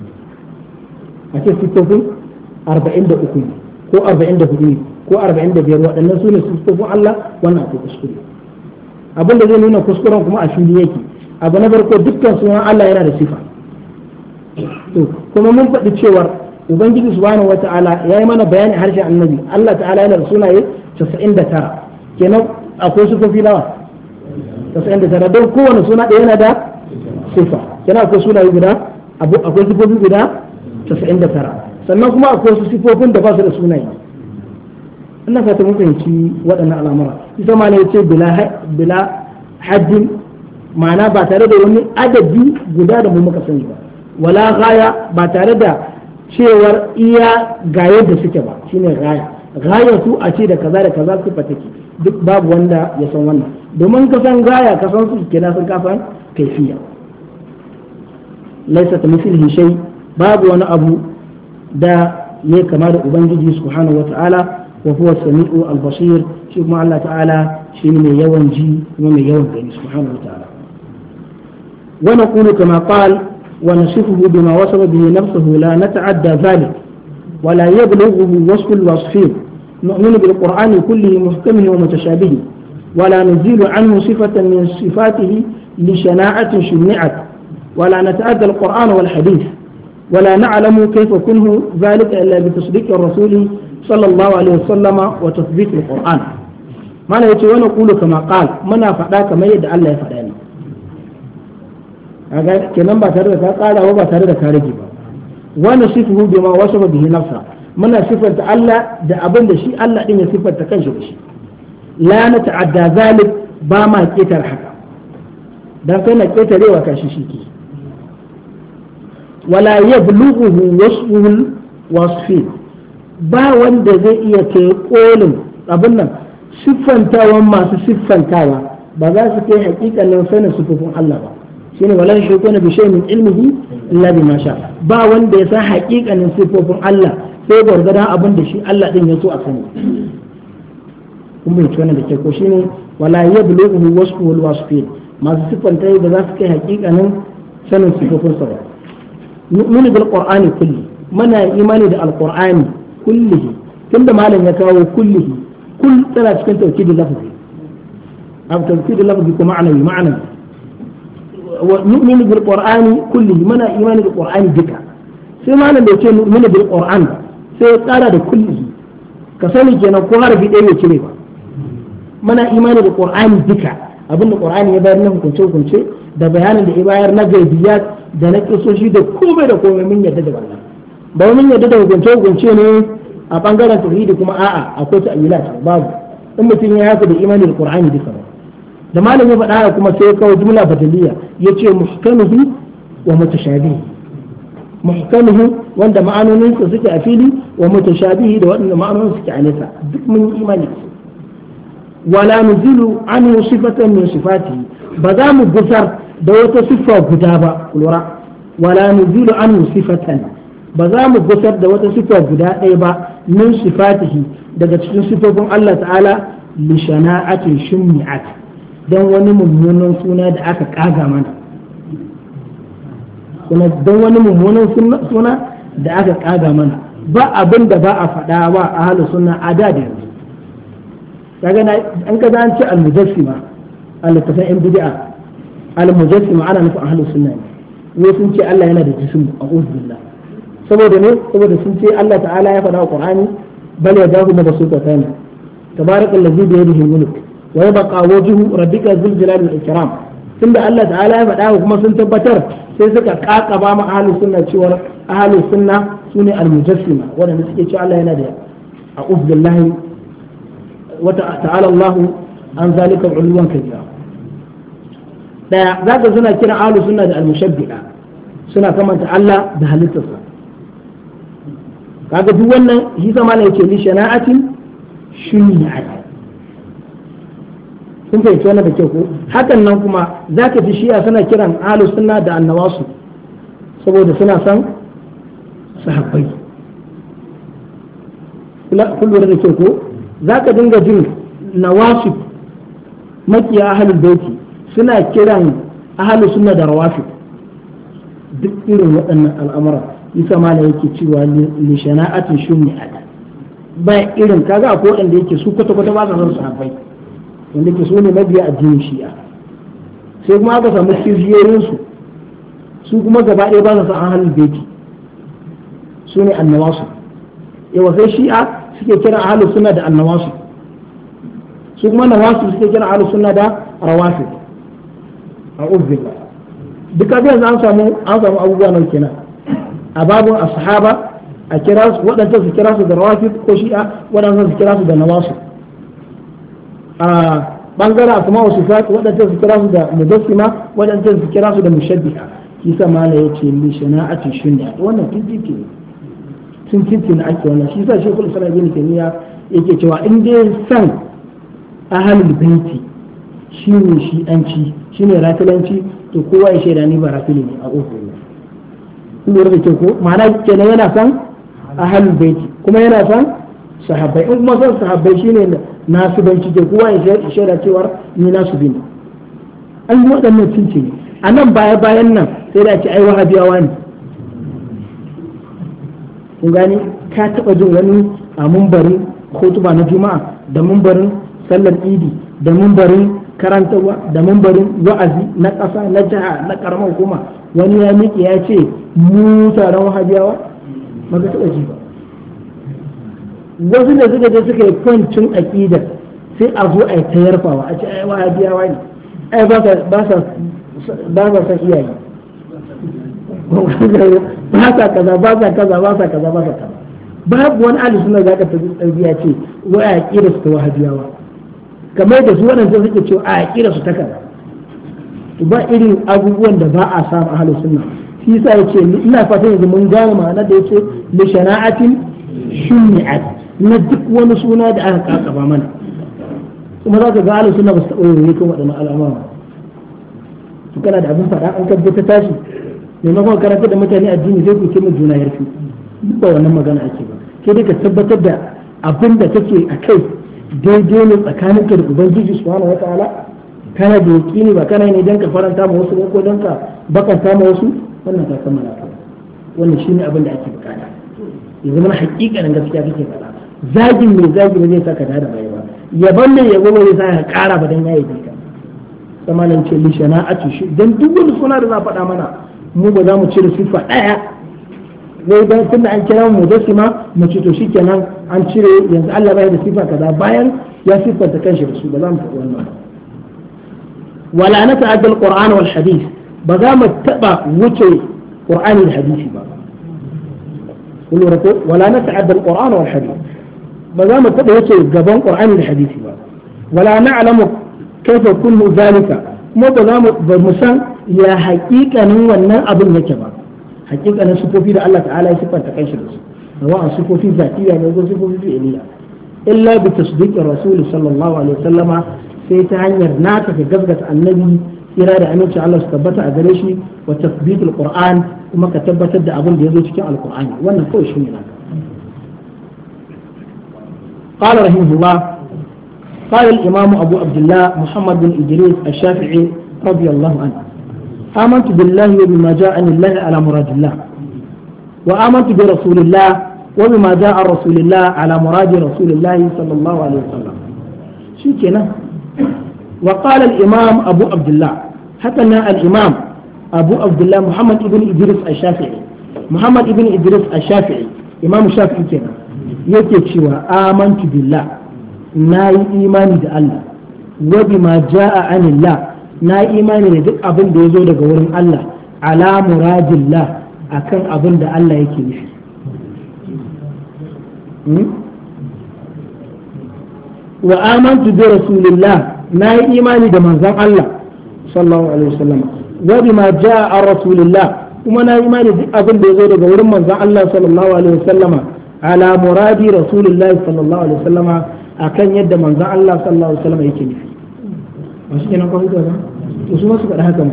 a ce sifofin 43 ne ko 44 ne ko 45 waɗannan su ne sifofin Allah wannan akwai kuskure abin da zai nuna kuskuren kuma a fili yake abu na farko dukkan sunan Allah yana da sifa to kuma mun faɗi cewar ubangiji subhanahu wata'ala ya yi mana bayani harshen annabi Allah ta'ala yana da sunaye 99 kenan akwai sifofi nawa 99 don kowane suna ɗaya yana da sifa kenan akwai sunaye guda akwai sifofi guda 99 sannan kuma akwai wasu sifofin da ba su da sunaye ina fata mun fahimci waɗannan al'amura isa ma ne yace bila haddin ma'ana ba tare da wani adadi guda da mu muka sani ba wala gaya ba tare da cewar iya ga yadda suke ba shine gaya su a ce da kaza da kaza su take duk babu wanda ya san wannan domin ka san gaya ka san su kenan sun kafan kaifiya laysa kamithlihi shay babu wani abu da ne kama da ubangiji subhanahu wata'ala wa huwa as-sami'u al-basir shi kuma Allah ta'ala shine mai yawan ji kuma mai yawan gani subhanahu wata'ala wa naqulu kama qala ونصفه بما وصف به نفسه لا نتعدى ذلك ولا يبلغه وصف الوصفين نؤمن بالقرآن كله محكمه ومتشابهه ولا نزيل عنه صفة من صفاته لشناعة شنعت ولا نتعدى القرآن والحديث ولا نعلم كيف كنه ذلك إلا بتصديق الرسول صلى الله عليه وسلم وتثبيت القرآن ما لا ونقول كما قال منا فداك ما يدعى الله يفداني kenan ba tare da ka kara ba tare da ka rage ba wani sifuhu bima wasafa bihi nafsa muna sifanta Allah da abin da shi Allah din ya sifanta kanshi da shi la na ta'adda zalik ba ma ketar haka dan kai na ketarewa kashi shi ke wala yablughu wasfuhul wasfi ba wanda zai iya kai kolin abin nan siffantawan masu siffantawa ba za su kai hakikanin sanin sifofin Allah ba shine wala yashukuna bi shay'in min ilmihi illa bima sha ba wanda ya san haƙiƙanin sifofin Allah sai gwargwadon abin da shi Allah din ya so a sani kun bai wannan da ke ko shine wala yablughu wasfu wal wasfin masu sifanta ba za su kai haƙiƙanin sanin sifofin sa ba nu'minu bil qur'ani kulli mana imani da alqur'ani kullihi tunda malam ya kawo kullihi kull tana cikin tawkidul lafzi aw tawkidul lafzi ko ma'anawi ونؤمن بالقرآن كله منا إيمان بالقرآن ذكر سيما لما يقول نؤمن بالقرآن سيقال كله كسني كنا كوهر في أي شيء منا إيمان بالقرآن ذكر أبن القرآن يبين لهم كنشو da bayanin da ibayar na gaibiyat da na kisoshi da komai min yadda da wannan ba mun yadda da hukunce ne a bangaren tauhidi kuma a'a akwai ta'wilat babu in mutum ya haka da imani da Qur'ani duka ba da malamin faɗa kuma sai kawo jumla badaliya yace muhkamihi wa mutashabihi muhkamihi wanda ma'anonin su suke a fili wa mutashabihi da wanda ma'anonin suke a nesa duk mun yi imani wala nuzilu anhu sifatan min sifatihi ba za mu gusar da wata siffa guda ba lura wala nuzilu anhu sifatan ba za mu gusar da wata siffa guda ɗaya ba min sifatihi daga cikin sifofin Allah ta'ala li shana'atin shummi'at dan wani mummunan suna da aka kaga mana kuma dan wani mummunan suna da aka kaga mana ba abin da ba a faɗa wa ahlus sunna a da yanzu kaga an ka an ce al-mujassima al-tafan in bid'a al-mujassima ana nufin ahlus sunna ne wai sun ce Allah yana da jism a'udhu billah saboda ne saboda sun ce Allah ta'ala ya faɗa a Qur'ani bal yadahu mabsuutatan tabarakallazi bi yadihi al-mulk wa yabqa wajhu rabbika dhul jalali wal ikram tunda Allah ta'ala ya faɗa kuma sun tabbatar sai suka kakaba ma ahlus sunna cewa ahlus sunna sune al-mujassima wanda suke cewa Allah yana da a'udhu billahi wa ta'ala Allah an zalika uluwan kabira daya zaka suna kira ahlus sunna da al-mushabbiha suna kamanta Allah da halittarsa kaga duk wannan shi sama ne yake li shana'atin shuni'at kun fahimci wannan da kyau ko hakan nan kuma zaka ji shi'a suna kiran ahlus sunna da annawasu saboda suna san sahabbai kullu da kyau ko zaka dinga jin nawasib makiya ahlul baiti suna kiran ahlus sunna da rawafid duk irin waɗannan al'amura isa mala yake cewa li shana'atin shumni'at ba irin kaga akwai wanda yake su kwata kwata ba sa son sahabbai wanda yake su ne mabiya addinin shi'a sai kuma aka samu kirjiyoyin su kuma gaba ɗaya ba sa son ahlul baiti su ne annawasu yawa sai shi'a suke kira ahlus sunna da annawasu su kuma nawasu suke kira ahlus sunna da rawafid a'udhu billah duka yanzu an samu abubuwa nan kenan a babun ashaba a kira su waɗanda su kira su da rawafid ko shi'a waɗanda su kira su da nawasu a bangaren asma wa sifat waɗanda su kira su da mudassima waɗanda su kira su da mushabbiha kisa mala yace li shana'ati shunna wannan tintiki ne tintiki ne ake wannan shi yasa shekul islam ibn taymiya yake cewa in dai san ahlul baiti shine shi'anci shine rafilanci to kowa ya shaida ni ba rafili ne a ofin lura da ke ko ma'ana kenan yana son ahlul baiti kuma yana son sahabbai in kuma son sahabbai shine nasu banci ke kowa ya shaida cewa ni nasu bin an yi waɗannan cinci ne a nan bayan nan sai da ce ai wahabiyawa ne kun gani ka taɓa jin wani a mumbarin kotuba na juma'a da mumbarin sallar idi da mumbarin karantarwa da mambarin wa'azi na ƙasa na jiha na ƙaramar hukuma wani ya miƙe ya ce mu taron wahabiyawa ba ka taɓa ji ba wasu da suka je suka yi kwancin aƙidar sai a zo a yi ta yarfawa a ce ai wahabiyawa ne ai ba sa san iyaye ba sa kaza ba sa kaza ba sa kaza ba sa kaza babu wani ahli sunna zaka ta tarbiyya ce wa a aƙidar su ta wahabiyawa kamar da su waɗanda suke cewa a aƙira su ta kaza ba irin abubuwan da ba a samu ahlus sunna shi yasa yace ina fatan yanzu mun gane ma'anar da yace li shana'atin shumni'at na duk wani suna da aka kakaba mana kuma za ka ga ahlus sunna ba su taɓa yi kan waɗannan al'amura to kana da abin faɗa an kabbe ta tashi maimakon karanta da mutane addini sai ku ce mu juna yarfi duk ba wannan magana ake ba sai dai ka tabbatar da abin da kake a kai daidai ne tsakaninka da ubangiji subhanahu wataala kana da yaqini ba kana ne dan ka faranta ma wasu ko dan ka bakanta ma wasu wannan ka kammala ka wannan shine abin da ake bukata ya zama hakikanin gaskiya kake faɗa zagin mai zagi ba zai saka da baya ba yaban mai yabo ba zai sa ka kara ba dan yayi ka samalan ce li shana'atu shi dan duk wani suna da za faɗa mana mu ba za mu cire sifa ɗaya wai dan tunda an kira mu mudassima mu ci to shikenan an cire yanzu Allah bai da sifa kaza bayan ya sifanta kanshi da su ba za mu faɗi wannan wala na ta'adda al-Qur'an wal hadith ba za mu taba wuce Qur'ani da hadisi ba kullu rako wala na ta'adda al-Qur'an wal hadith ba za mu taba wuce gaban Qur'ani da hadisi ba wala na'lamu kaifa kullu zalika kuma ba mu san ya haƙiƙanin wannan abin yake ba hakikanin sifofi da Allah ta'ala ya siffanta kanshi da su sawa'an sifofi zatiya ne ko sifofi fi'iliya illa bi tasdiqir rasul sallallahu alaihi wasallama sai ta hanyar naka ka gaskata annabi kira da aminci Allah su tabbata a gare shi wa tasdiqul qur'an kuma ka tabbatar da abin da yazo cikin alqur'ani wannan kawai shi ne naka قال رحمه الله قال الإمام أبو عبد الله محمد بن إدريس الشافعي رضي الله عنه آمنت بالله وبما جاء عن الله على مراد الله وآمنت برسول الله وبما جاء عن رسول الله على مراد رسول الله صلى الله عليه وسلم شو كنا وقال الإمام أبو عبد الله حتى الإمام أبو عبد الله محمد بن إدريس الشافعي محمد بن إدريس الشافعي إمام الشافعي كنا yake cewa amantu billah na yi imani da Allah wa bima jaa anillah na yi imani da duk abin da ya zo daga wurin Allah ala muradillah akan abin da Allah yake nufi wa amantu bi rasulillah na yi imani da manzon Allah sallallahu alaihi wasallam wa bima jaa an rasulillah kuma na yi imani da duk abin da ya zo daga wurin manzon Allah sallallahu alaihi wasallama ala muradi rasulullahi sallallahu alaihi wasallama akan yadda manzon Allah sallallahu alaihi wasallama yake nufi ba shi kenan kawai ba to su masu faɗa haka ma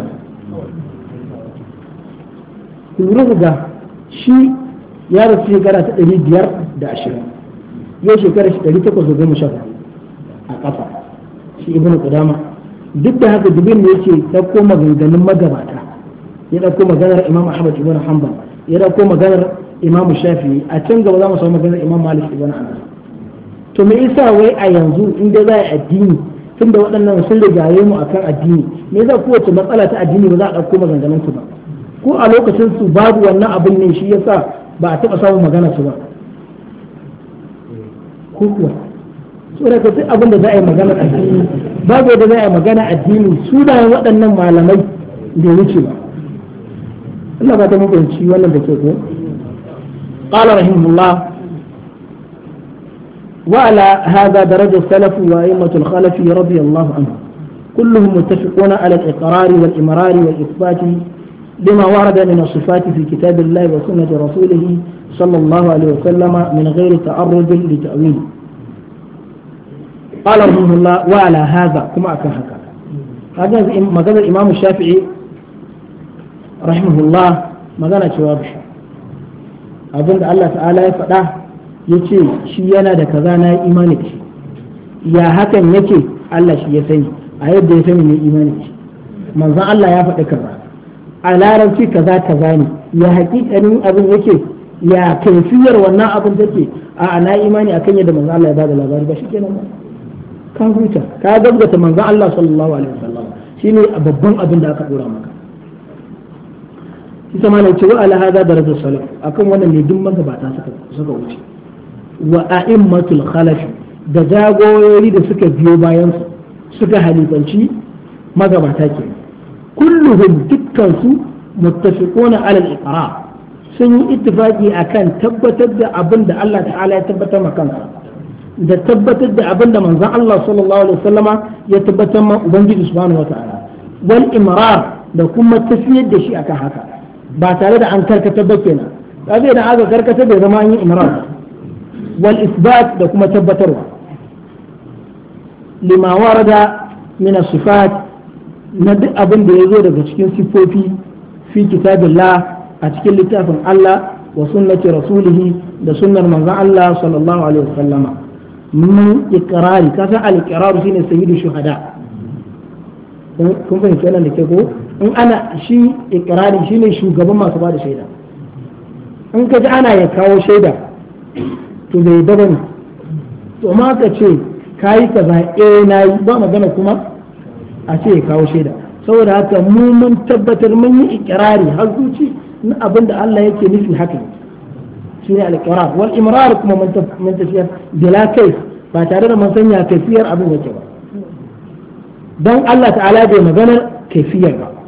lura ga shi ya rasu shekara ta 520 yau shekara shi 814 a ƙasa shi ibn Qudama duk da haka dubin ne yake ɗauko maganganun magabata ya ɗauko maganar Imam Ahmad ibn Hanbal ya ɗauko maganar Imam Shafi'i a can gaba za mu samu maganar Imam Malik ibn Anas to me yasa wai a yanzu in dai za a addini tunda waɗannan sun rigaye mu akan addini me yasa kowace matsala ta addini ba za a ɗauko maganganun su ba ko a lokacin su babu wannan abin ne shi yasa ba a taɓa samun magana su ba ko kuwa saboda ka duk abin da za a yi magana addini babu yadda za a yi magana addini su da waɗannan malamai da wuce ba Allah ba ta mabanci wannan da ke ko قال رحمه الله وعلى هذا درج السلف وأئمة الخلف رضي الله عنهم كلهم متفقون على الإقرار والإمرار والإثبات لما ورد من الصفات في كتاب الله وسنة رسوله صلى الله عليه وسلم من غير تعرض لتأويل قال رحمه الله وعلى هذا كما أكهك هذا مقال الإمام الشافعي رحمه الله مقال جوابه abin da Allah ta'ala ya faɗa ya ce shi yana da kaza na yi imani da shi ya hakan yake Allah shi ya sani a yadda ya sani ne imani da shi manzon Allah ya faɗi kaza a larabci kaza kaza ne ya hakikanin abin yake ya kaifiyar wannan abin take a na imani akan yadda manzon Allah ya bada labari ba shi kenan ba kan huta ka gaggata manzon Allah sallallahu alaihi wasallam shine babban abin da aka dora maka ita ma ce wa ala hada darajar salaf akan wannan ne duk magabata suka wuce wa a'immatul khalaf da jagorori da suka biyo bayan suka halifanci magabata ke kulluhum dukkan su muttafiquna ala al-iqrar sun yi ittifaqi akan tabbatar da abin da Allah ta'ala ya tabbatar ma kansa da tabbatar da abin da manzon Allah sallallahu alaihi wasallama ya tabbatar ma ubangiji subhanahu wata'ala wal imrar da kuma tafiyar da shi akan haka ba tare da an karkata ba kenan kaga idan aka karkata bai zama an yi imrar wal isbat da kuma tabbatarwa lima warada min as-sifat na duk abin da yazo daga cikin sifofi fi kitabillah a cikin littafin Allah wa sunnati rasulihi da sunnar manzon Allah sallallahu alaihi wasallama mun iqrari kasan al-iqrar shine sayyidu shuhada kun fahimci wannan da ke ko in ana shi iqrari shine shugaban masu bada shaida in ka ji ana ya kawo shaida to bai daba ne to ma ka ce kayi kaza nayi ba magana kuma a ce ya kawo shaida saboda haka mu mun tabbatar mun yi iqrari har zuci na abin da Allah yake nufi haka shine al-iqrar wal imrar kuma mun tafiya bila kai ba tare da mun sanya kaifiyar abin yake ba dan Allah ta'ala bai maganar kaifiyar ba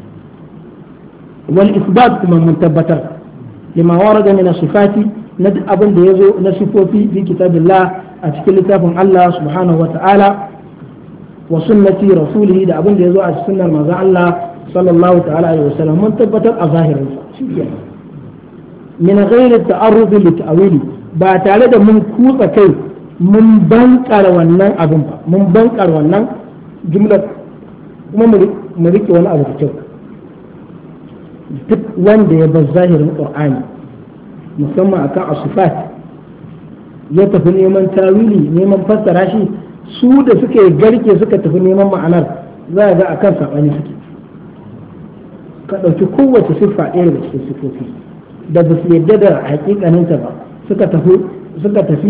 wal isbat kuma mun tabbatar lima warada min sifati na abin da yazo na sifofi fi kitabillah a cikin littafin Allah subhanahu wa ta'ala wa sunnati rasulihi da abin da yazo a sunnar manzon Allah sallallahu ta'ala alaihi wasallam mun tabbatar a zahirin shikenan min ghairi ta'arrud li ta'wili ba tare da mun kutsa kai mun bankar wannan abin ba mun bankar wannan jumlar kuma mu rike wani abu da kyau duk wanda ya bar zahirin qur'ani musamman akan asifat ya tafi neman tawili neman fassara shi su da suka yi garke suka tafi neman ma'anar za a ga akan saɓani suke ka ɗauki kowace siffa ɗaya daga cikin siffofi da ba su yadda da hakikaninta ba suka tafi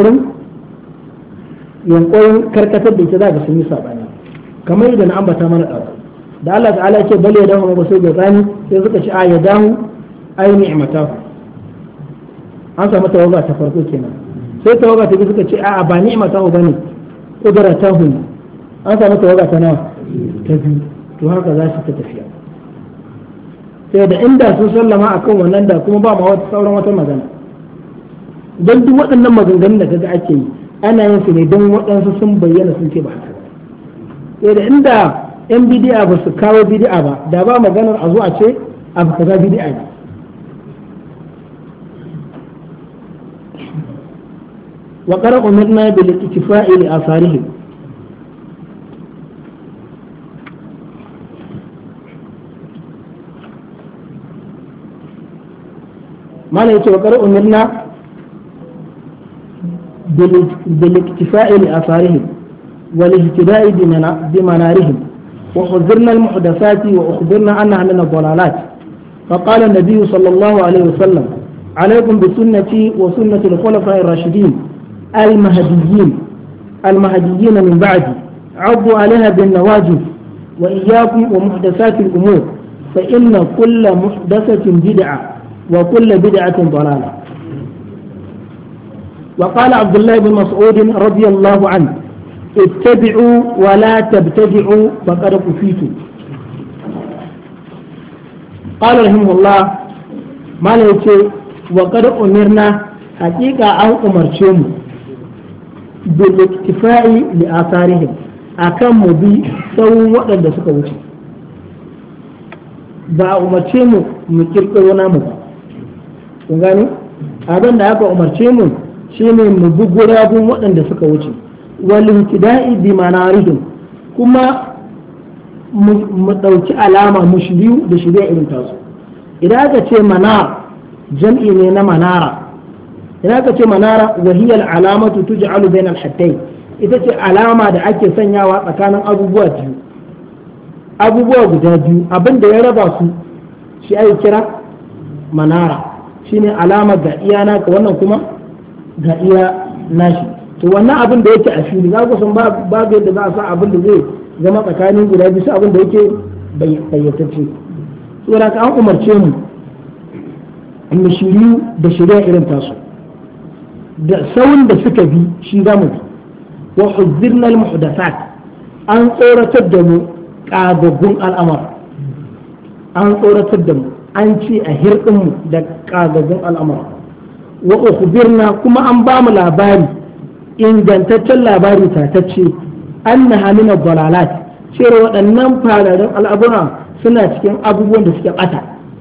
yunƙurin karkatar da ita za ga sun yi saɓani kamar yadda na ambata mana ɗauka da Allah ta'ala ya ce bal ya dahu ba sai bai tsani sai suka ci a ya dahu ai ni'matahu an samu tawaga ta farko kenan sai tawaga ta biyu suka ce a'a ba ni'matahu bane qudratahu an samu tawaga ta nawa ta biyu to haka za su ta tafiya sai da inda sun sallama akan wannan da kuma ba ma wata sauran wata magana don duk waɗannan maganganun da kaga ake yi ana yin su ne don waɗansu sun bayyana sun ce ba haka sai da inda yan bidi'a ba su kawo bidi'a ba da ba maganar a zo a ce abu kaza bidi'a ne wa qara umirna bil ittifa'i li asarihim ما لا يتوقع أمرنا بالاكتفاء لآثارهم والاهتداء بمنارهم وحذرنا المحدثات وأخبرنا عنها من الضلالات فقال النبي صلى الله عليه وسلم عليكم بسنتي وسنة الخلفاء الراشدين المهديين من بعدي عضوا عليها بالنواجذ وإياكم ومحدثات الأمور فإن كل محدثة بدعة وكل بدعة ضلالة وقال عبد الله بن مسعود رضي الله عنه اتبعوا ولا تبتدعوا فقد كفيتم قال رحمه الله ما ليتي وقد أمرنا حقيقة أو أمرتم بالاكتفاء لآثارهم أكم بي سووا وقت suka wuce ba a umarce mu kirkiro namu ba kun gani abin da aka umarce mu shine mu bi gurabun waɗanda suka wuce wal ibtida'i bi manarihim kuma mu ɗauki alama mu shiryu da shirya irin tasu idan aka ce manar jam'i ne na manara idan aka ce manara wahiyal alamatu tuj'alu bainal hattayn ita ce alama da ake sanyawa tsakanin abubuwa guda biyu abin da ya raba su shi ake kira manara shine alama ga iya naka wannan kuma ga iya nashi to wannan abin da yake a fili za ku san babu yadda za a sa abin da zai zama tsakanin guda biyu abin da yake bayyatacce saboda ka an umarce mu shiryu da shirya irin tasu da sauran da suka bi shi za mu bi wa huzzirna al-muhdathat an tsoratar da mu kagaggun al'amar an tsoratar da mu an ce a hirɗinmu da kagaggun al'amar wa ukhbirna kuma an ba mu labari ingantaccen labari tatacce annaha min ad-dalalat cewa waɗannan fararen al'amura suna cikin abubuwan da suke ɓata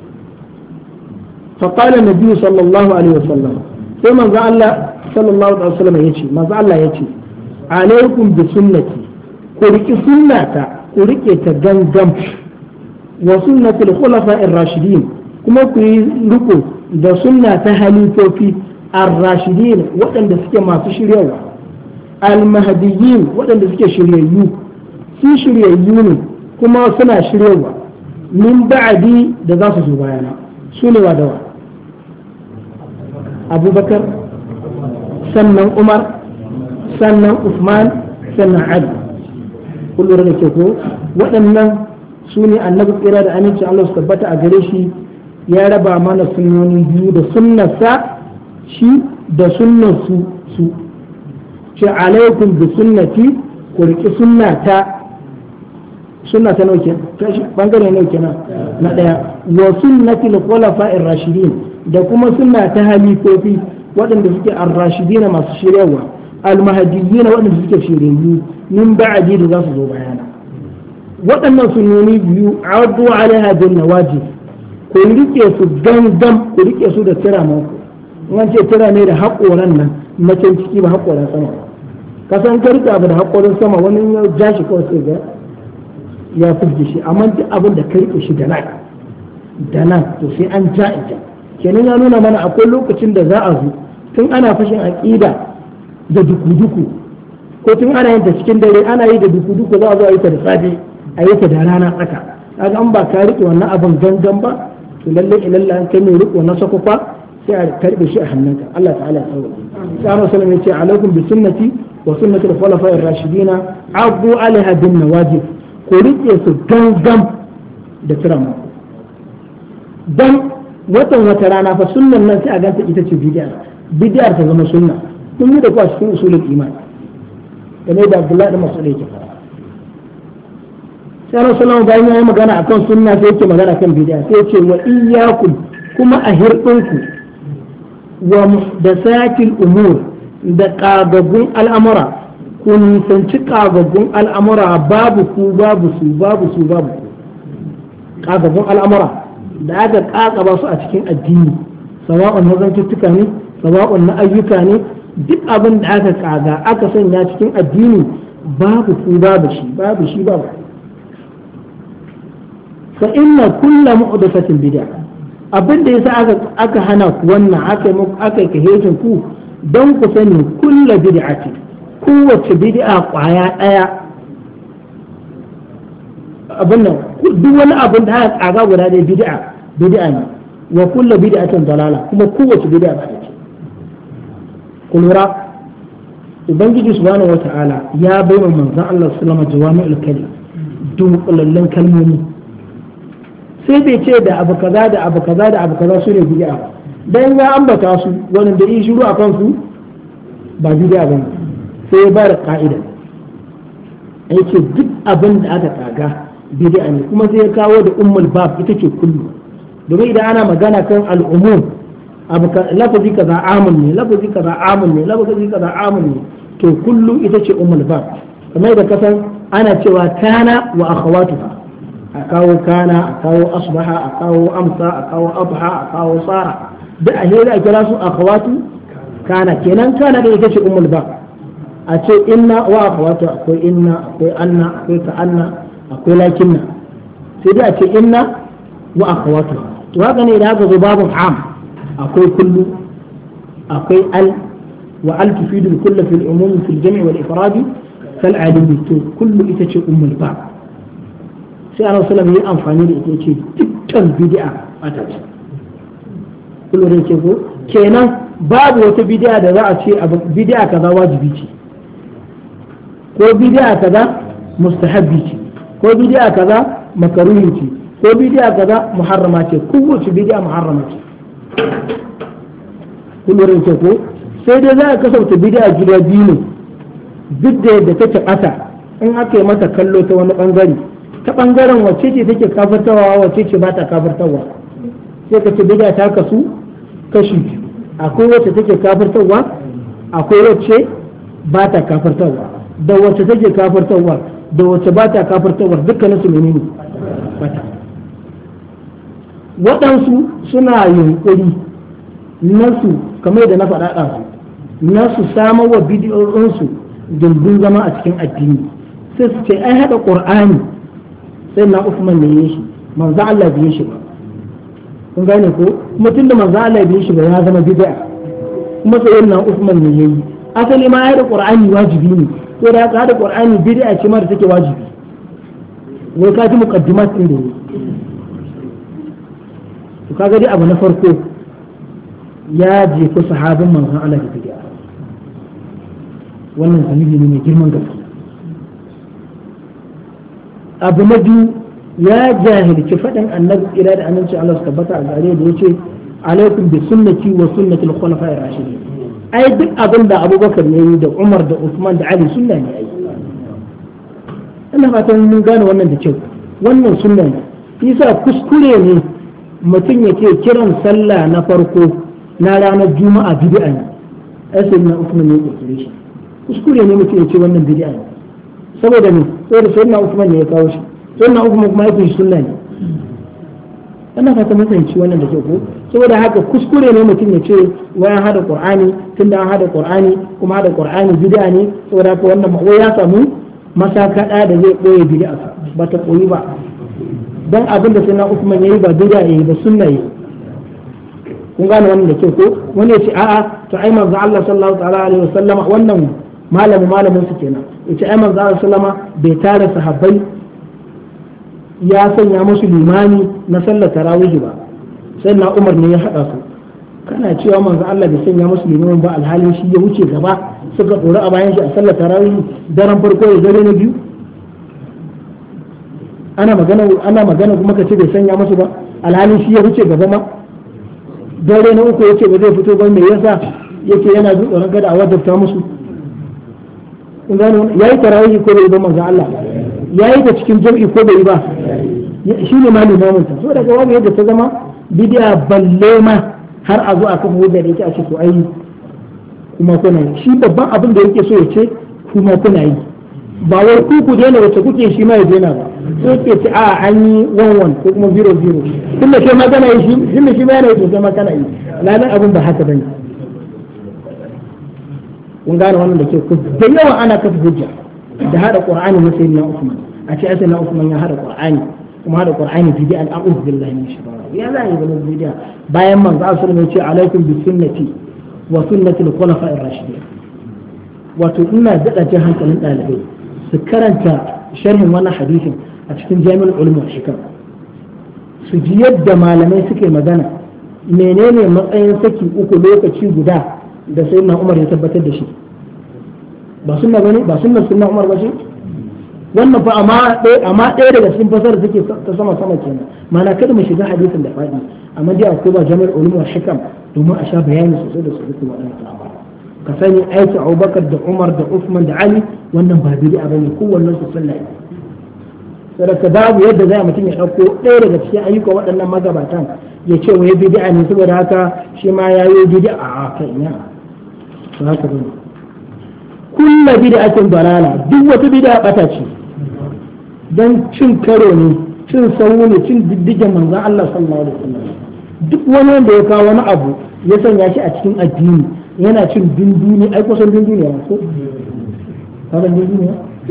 فقال النبي صلى الله عليه وسلم كما قال الله صلى الله عليه وسلم يجي ما قال الله يجي عليكم بسنتي كوريك سنة كوريك تجنجم وسنة الخلفاء الراشدين كما كوريكو da sunna ta halifofi ar-rashidin waɗanda suke masu shiryawa al-mahdiyyin waɗanda suke shiryayyu su shiryayyu ne kuma suna shiryawa min ba'di da za su zo bayana su ne wa dawa abubakar sannan umar sannan usman sannan ali kullum da ke ko waɗannan su ne annabi tsira da aminci Allah su tabbata a gare shi ya raba mana sunnoni biyu da sunnarsa shi da sunnar su ce alaikum bi sunnati ku riƙi sunnata nauke bangare nauke na ɗaya wa sunnati al-khulafa'ir rashidin da kuma sunna ta halifofi waɗanda suke ar-rashidina masu shiryawa al-mahdiyina waɗanda suke shiryayyu min ba'di da za su zo bayana waɗannan sunnoni biyu adu alaiha bin nawajib ku rike su gangan ku rike su da tira manku in an ce tira ne da haƙoran nan na can ciki ba haƙoran sama ka san karka ba da haƙoran sama wani ya ja shi kawai sai ga ya furge shi amma duk abin da ka rike shi da nan to sai an ja ita kenan ya nuna mana akwai lokacin da za a zo tun ana fashin aqida da duku-duku ko tun ana yin ta cikin dare ana yi da duku-duku za a zo a yi ta da safe a yi ta da rana tsaka kaga an ba ka rike wannan abin gangan ba to lalle ilalla an kai mai riko na sakwafa sai a karbe shi a hannunka Allah ta'ala ya tsawo sai Annabi sallallahu alaihi wasallam ya ce alaikum bi sunnati wa sunnati al-khulafa'ir rashidina abu alaiha bin nawajib ko rike su gangan da tirama dan wata rana fa sunnan nan sai a ganta ita ce bid'ar ta zama sunna kun yi da ku a cikin usulul iman game da Abdullahi da Mas'ud yake fara sai Rasulullah bayan ya yi magana akan sunna sai yake magana kan bid'a sai ya ce wa iyyakum kuma a hirdinku wa muhdathatil umur da kagaggun al'amura ku nisanci kagaggun al'amura babu ku kagaggun al'amura da aka kakaba su a cikin addini sawa'un na zantuttuka ne sawa'un na ayyuka ne duk abin da aka kaga aka sanya cikin addini babu shi fa inna kullu muhdathatin bid'a abin da yasa aka hana ku wannan aka kahejin ku don ku sani kullu bid'ati kowace bid'a kwaya daya abin nan duk wani abin da aka kaga guda da bid'a ne wa kullu bid'atin dalala kuma kowace bid'a ba ce kulura ubangiji subhanahu wata'ala ya bai wa manzon Allah sallallahu alaihi wasallam jawami'ul kalim dunkulallen kalmomi sai bai ce da abu kaza da abu kaza da abu kaza su ne bid'a dan ya ambata su wannan da yi shiru akan su ba bid'a bane sai ya bar ka'ida yake duk abin da aka kaga bid'a ne kuma sai ya kawo da ummul bab ita ce kullu domin idan ana magana kan al'umum lafazi kaza amun ne lafazi kaza amun ne lafazi kaza amun ne to kullu ita ce ummul bab kamar da kasan ana cewa kana wa akhawatuha a kawo kana a kawo asbaha a kawo amsa a kawo abha a kawo sara da a hira a kira su akhawatu kana kenan kana da ita ce ummul bab a ce inna wa akhawatu akwai inna akwai anna akwai ka anna akwai lakinna sai dai a ce inna wa akhawatu to haka ne da haka zo babu am akwai kullu akwai al wa al tufidu kullu fil umum fil jam' wal ifrad kal alim to kullu ita ce ummul bab sai Annabi sallallahu alaihi wasallam ya amfani da ita ce dukkan bid'a ata ce kullu ne ke ko kenan babu wata bid'a da za a ce bid'a kaza wajibi ce ko bid'a kaza mustahabbi ce ko bid'a kaza makaruhi ce ko bid'a kaza muharrama ce kowace bid'a muharrama ce kullum ce ko sai dai za a kasance bid'a gida biyu ne duk da yadda take ɓata in aka yi mata kallo ta wani bangare ta bangaren wacce ce take kafirtawa wacce ce ba ta kafirtawa sai ka ce bid'a ta kasu kashi biyu akwai wacce take kafirtawa akwai wacce ba ta kafirtawa da wacce take kafirtawa da wacce ba ta kafirtawa dukkanin su menene bata waɗansu suna yunƙuri nasu kamar da na faɗa ɗansu nasu samar wa bidiyoyinsu dindin zama a cikin addini sai su ce ai haɗa ƙur'ani sai na Uthman ne yi shi manzo Allah bai shi ba kun gane ko kuma tunda manzo Allah bai shi ba ya zama bid'a kuma sai na Uthman ne yayi asali ma haɗa ƙur'ani wajibi ne to da haka haɗa ƙur'ani bid'a ce ma da take wajibi wai ka ji muqaddimat din da yi to kaga dai abu na farko ya jefi sahabin manzon Allah da bid'a wannan zunubi ne mai girman gaske abu na biyu ya jahilci faɗin annabi ira da annabci Allah suka bata a gare da yace alaikum bi sunnati wa sunnati al-khulafa'ir rashidin ai duk abin da Abubakar yayi da Umar da Uthman da Ali sunna ne ai ina fatan mun gane wannan da kyau wannan sunna ne yasa kuskure ne mutum yake kiran sallah na farko na ranar juma'a bid'a ne asali na Uthman ne ya shi kuskure ne mutum ya ce wannan bid'a ne saboda ne saboda sayyidina Uthman ne ya kawo shi sayyidina Uthman kuma yake shi sunna ne ana fata mun fahimci wannan da ke ko saboda haka kuskure ne mutum ya ce wai hada Qur'ani tunda an hada Qur'ani kuma hada Qur'ani bid'a ne saboda haka wannan wai ya samu masakada da zai boye bid'a ba ta koyi ba dan abin da sayyidina Uthman yayi ba bid'a yayi ba sunna yayi kun gane wannan da ke ko wani ya ce a'a to ai manzo Allah sallallahu ta'ala alaihi wasallam wannan malamin su kenan yace ai manzo Allah sallama bai tare sahabbai ya sanya musu limani na sallar tarawih ba sai na Umar ne ya hada su kana cewa manzo Allah bai sanya musu limani ba alhalin shi ya wuce gaba suka dora a bayan shi a sallar tarawih daren farko da dare na biyu ana magana kuma ka ce bai sanya musu ba alhalin shi ya wuce gaba ma dare na uku yace ba zai fito ba me yasa yake yana jin tsoron kada a wajabta musu kun gano yayi tarawih ko bai ba manzo Allah yayi da cikin jami'i ko bai ba shi ne ma limamin ta so daga wani yadda ta zama bid'a balle ma har a zo a kan hujja da yake a ce to ai kuma kuna yi shi babban abin da yake so ya ce kuma kuna yi ba wai ku daina wacce kuke shi ma ya daina ba sai ke ce a an yi 1-1 ko kuma 0-0 tunda kai ma kana yi shi ma yana yi to kai ma kana yi lalan abin ba haka bane kun gane wannan da ke ku da yawa ana kafa hujja da hada qur'ani na sayyidina Usman a ce sayyidina Usman ya hada qur'ani kuma hada qur'ani bid'a al-a'udhu billahi min shaitanir ya za yi zama bid'a bayan manzo sallallahu alaihi wasallam ya ce alaikum bi sunnati wa sunnati al-khulafa'ir rashidin wato ina dada jin hankalin dalibai su karanta sharhin wannan hadisin a cikin jami'ul ulum wal hikam su ji yadda malamai suke magana menene matsayin saki uku lokaci guda da sayyidina Umar ya tabbatar da shi ba sunna bane ba sunnar sunna Umar ba ce wannan fa amma ɗaya daga cikin fasar take ta sama kenan mana kada mu shiga hadisin da faɗi amma dai akwai ba jami'ul ulum wal hikam domin a sha bayani sosai da sosai kuma wannan al'amari ka sani aiki Abubakar da Umar da Uthman da Ali wannan ba bid'a bane kowannen su sunna ne saboda babu yadda zai mutum ya dauko ɗaya daga cikin ayyukan waɗannan magabatan ya ce wai bid'a ne saboda haka shi ma yayi bid'a a kai ina to haka bane kullu bid'atin dalala duk wata bid'a bata ce dan cin karo ne cin sawu ne cin diddigen manzon Allah sallallahu alaihi wasallam duk wani wanda ya kawo wani abu ya sanya shi a cikin addini yana cin dunduni ai kusan dunduni ne ko kaman dunduni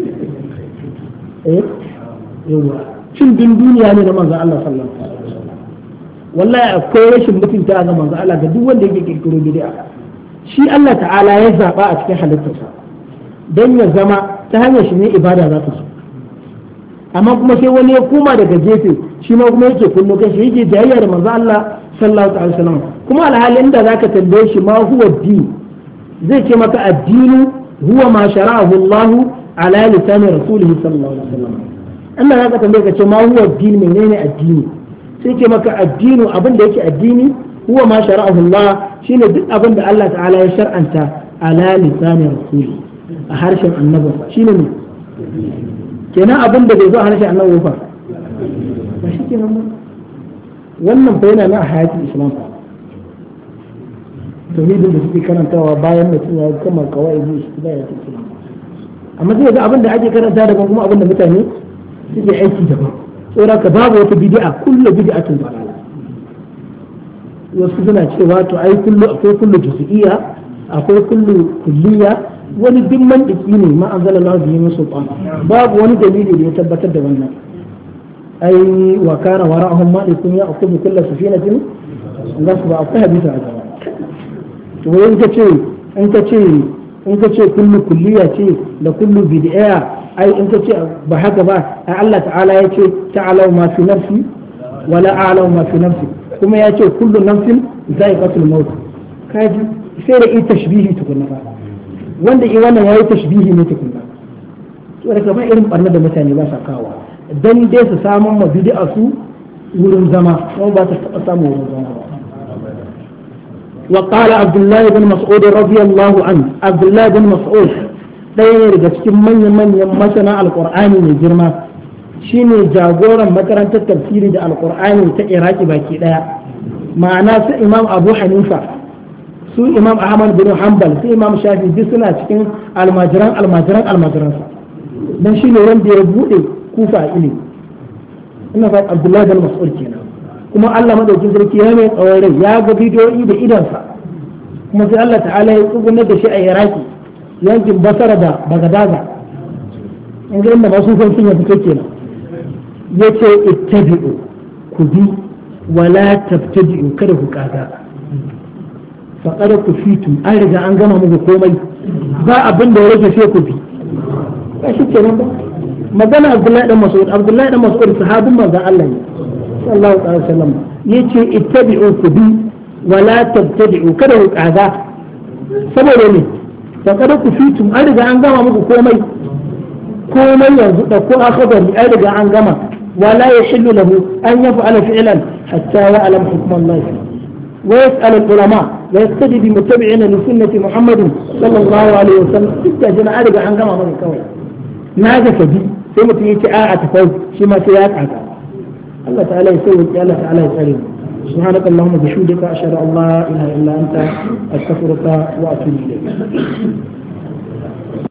yawa cin dunduniya ne da manzon Allah sallallahu alaihi wasallam wallahi akwai rashin mutunta ga manzon Allah ga duk wanda yake kirkiro bid'a shi Allah ta'ala ya zaba a cikin halittarsa dan ya zama ta hanyar shi ne ibada za ta so amma kuma sai wani ya koma daga gefe shi ma kuma yake kullo kai shi yake jayayya da manzo Allah sallallahu alaihi wasallam kuma alhalin da zaka tambaye shi ma huwa din zai ce maka addinu huwa ma shara'ahu Allah ala lisan rasulih sallallahu alaihi wasallam Allah zaka tambaye ka ce ma huwa din menene addini sai ce maka addinu abin da yake addini huwa ma shara'ahu Allah shine duk abin da Allah ta'ala ya shar'anta ala lisan rasulih a harshen annabinsa shine ne kenan abin da bai zo a harshen annabi ba ba shi kenan ba wannan fa yana na a hayatin islam fa tauhidin da suke karantawa bayan mutum ya kama kawai zai shi da ya islam amma sai ga abin da ake karanta daban kuma abin da mutane suke aiki daban saboda ka babu wata bid'a kullu bid'atun dalala wasu suna cewa to ai akwai kullu juz'iyya akwai kullu kulliya wani duk mandiki ne ma anzala Allah bihi min sultan babu wani dalili da ya tabbatar da wannan ai wa kana wara'ahum malikun ya'khudhu kull safinatin gasba akwai hadisi a gaba to in ka ce kullu kulliya ce da kullu bid'a ai in ka ce ba haka ba ai Allah ta'ala ya ce ta'ala ma fi nafsi wala a'lamu ma fi nafsi kuma ya ce kullu nafsin za'iqatul maut kaji sai da ita tashbihi tukunna fa wanda wannan yayi tashbihi ne tukunna to da kamar irin barna da mutane ba sa kawo dan dai su samu ma bid'a su wurin zama kuma ba ta taba samu wurin zama ba wa qala abdullah ibn mas'ud radiyallahu anhu abdullah ibn mas'ud ɗaya ne daga cikin manyan masana alqur'ani mai girma shine jagoran makarantar tafsiri da alqur'ani ta iraki baki daya ma'ana su imam abu hanifa su imam ahmad bin hanbal su imam shafi duk suna cikin almajiran sa dan shine wanda ya bude kufa a ilimi ina fa abdullahi bin mas'ud kenan kuma Allah madaukin sarki ya mai tsawon rai ya ga bidiyoyi da idansa kuma sai Allah ta'ala ya tsugunar da shi a iraki yankin basara da bagadaza in ga inda masu sun ya fito kenan yace ittabi'u ku bi wala tabtadi'u kada ku kaga faqad kufitum an riga an gama muku komai ba abin da ya rage sai ku bi ba shi kenan ba magana Abdullahi dan Mas'ud sahabin manzon Allah ne sallallahu alaihi wasallam yace ittabi'u ku bi wala tabtadi'u kada ku kaza saboda ne faqad kufitum an riga an gama muku komai yanzu da ko akhbari an riga an gama wala yahillu lahu an yaf'ala fi'lan hatta ya'lam hukm Allah ويسأل العلماء ويقتدي بمتبعين لسنة محمد صلى الله عليه وسلم إذا جنا أرجع عن جماعة من الكون ناجا فدي ثم تيجي تفوز شما سيات عدا الله تعالى يسوي الله تعالى يسلم سبحانك اللهم بحمدك أشهد أن لا إله إلا أنت أستغفرك وأتوب إليك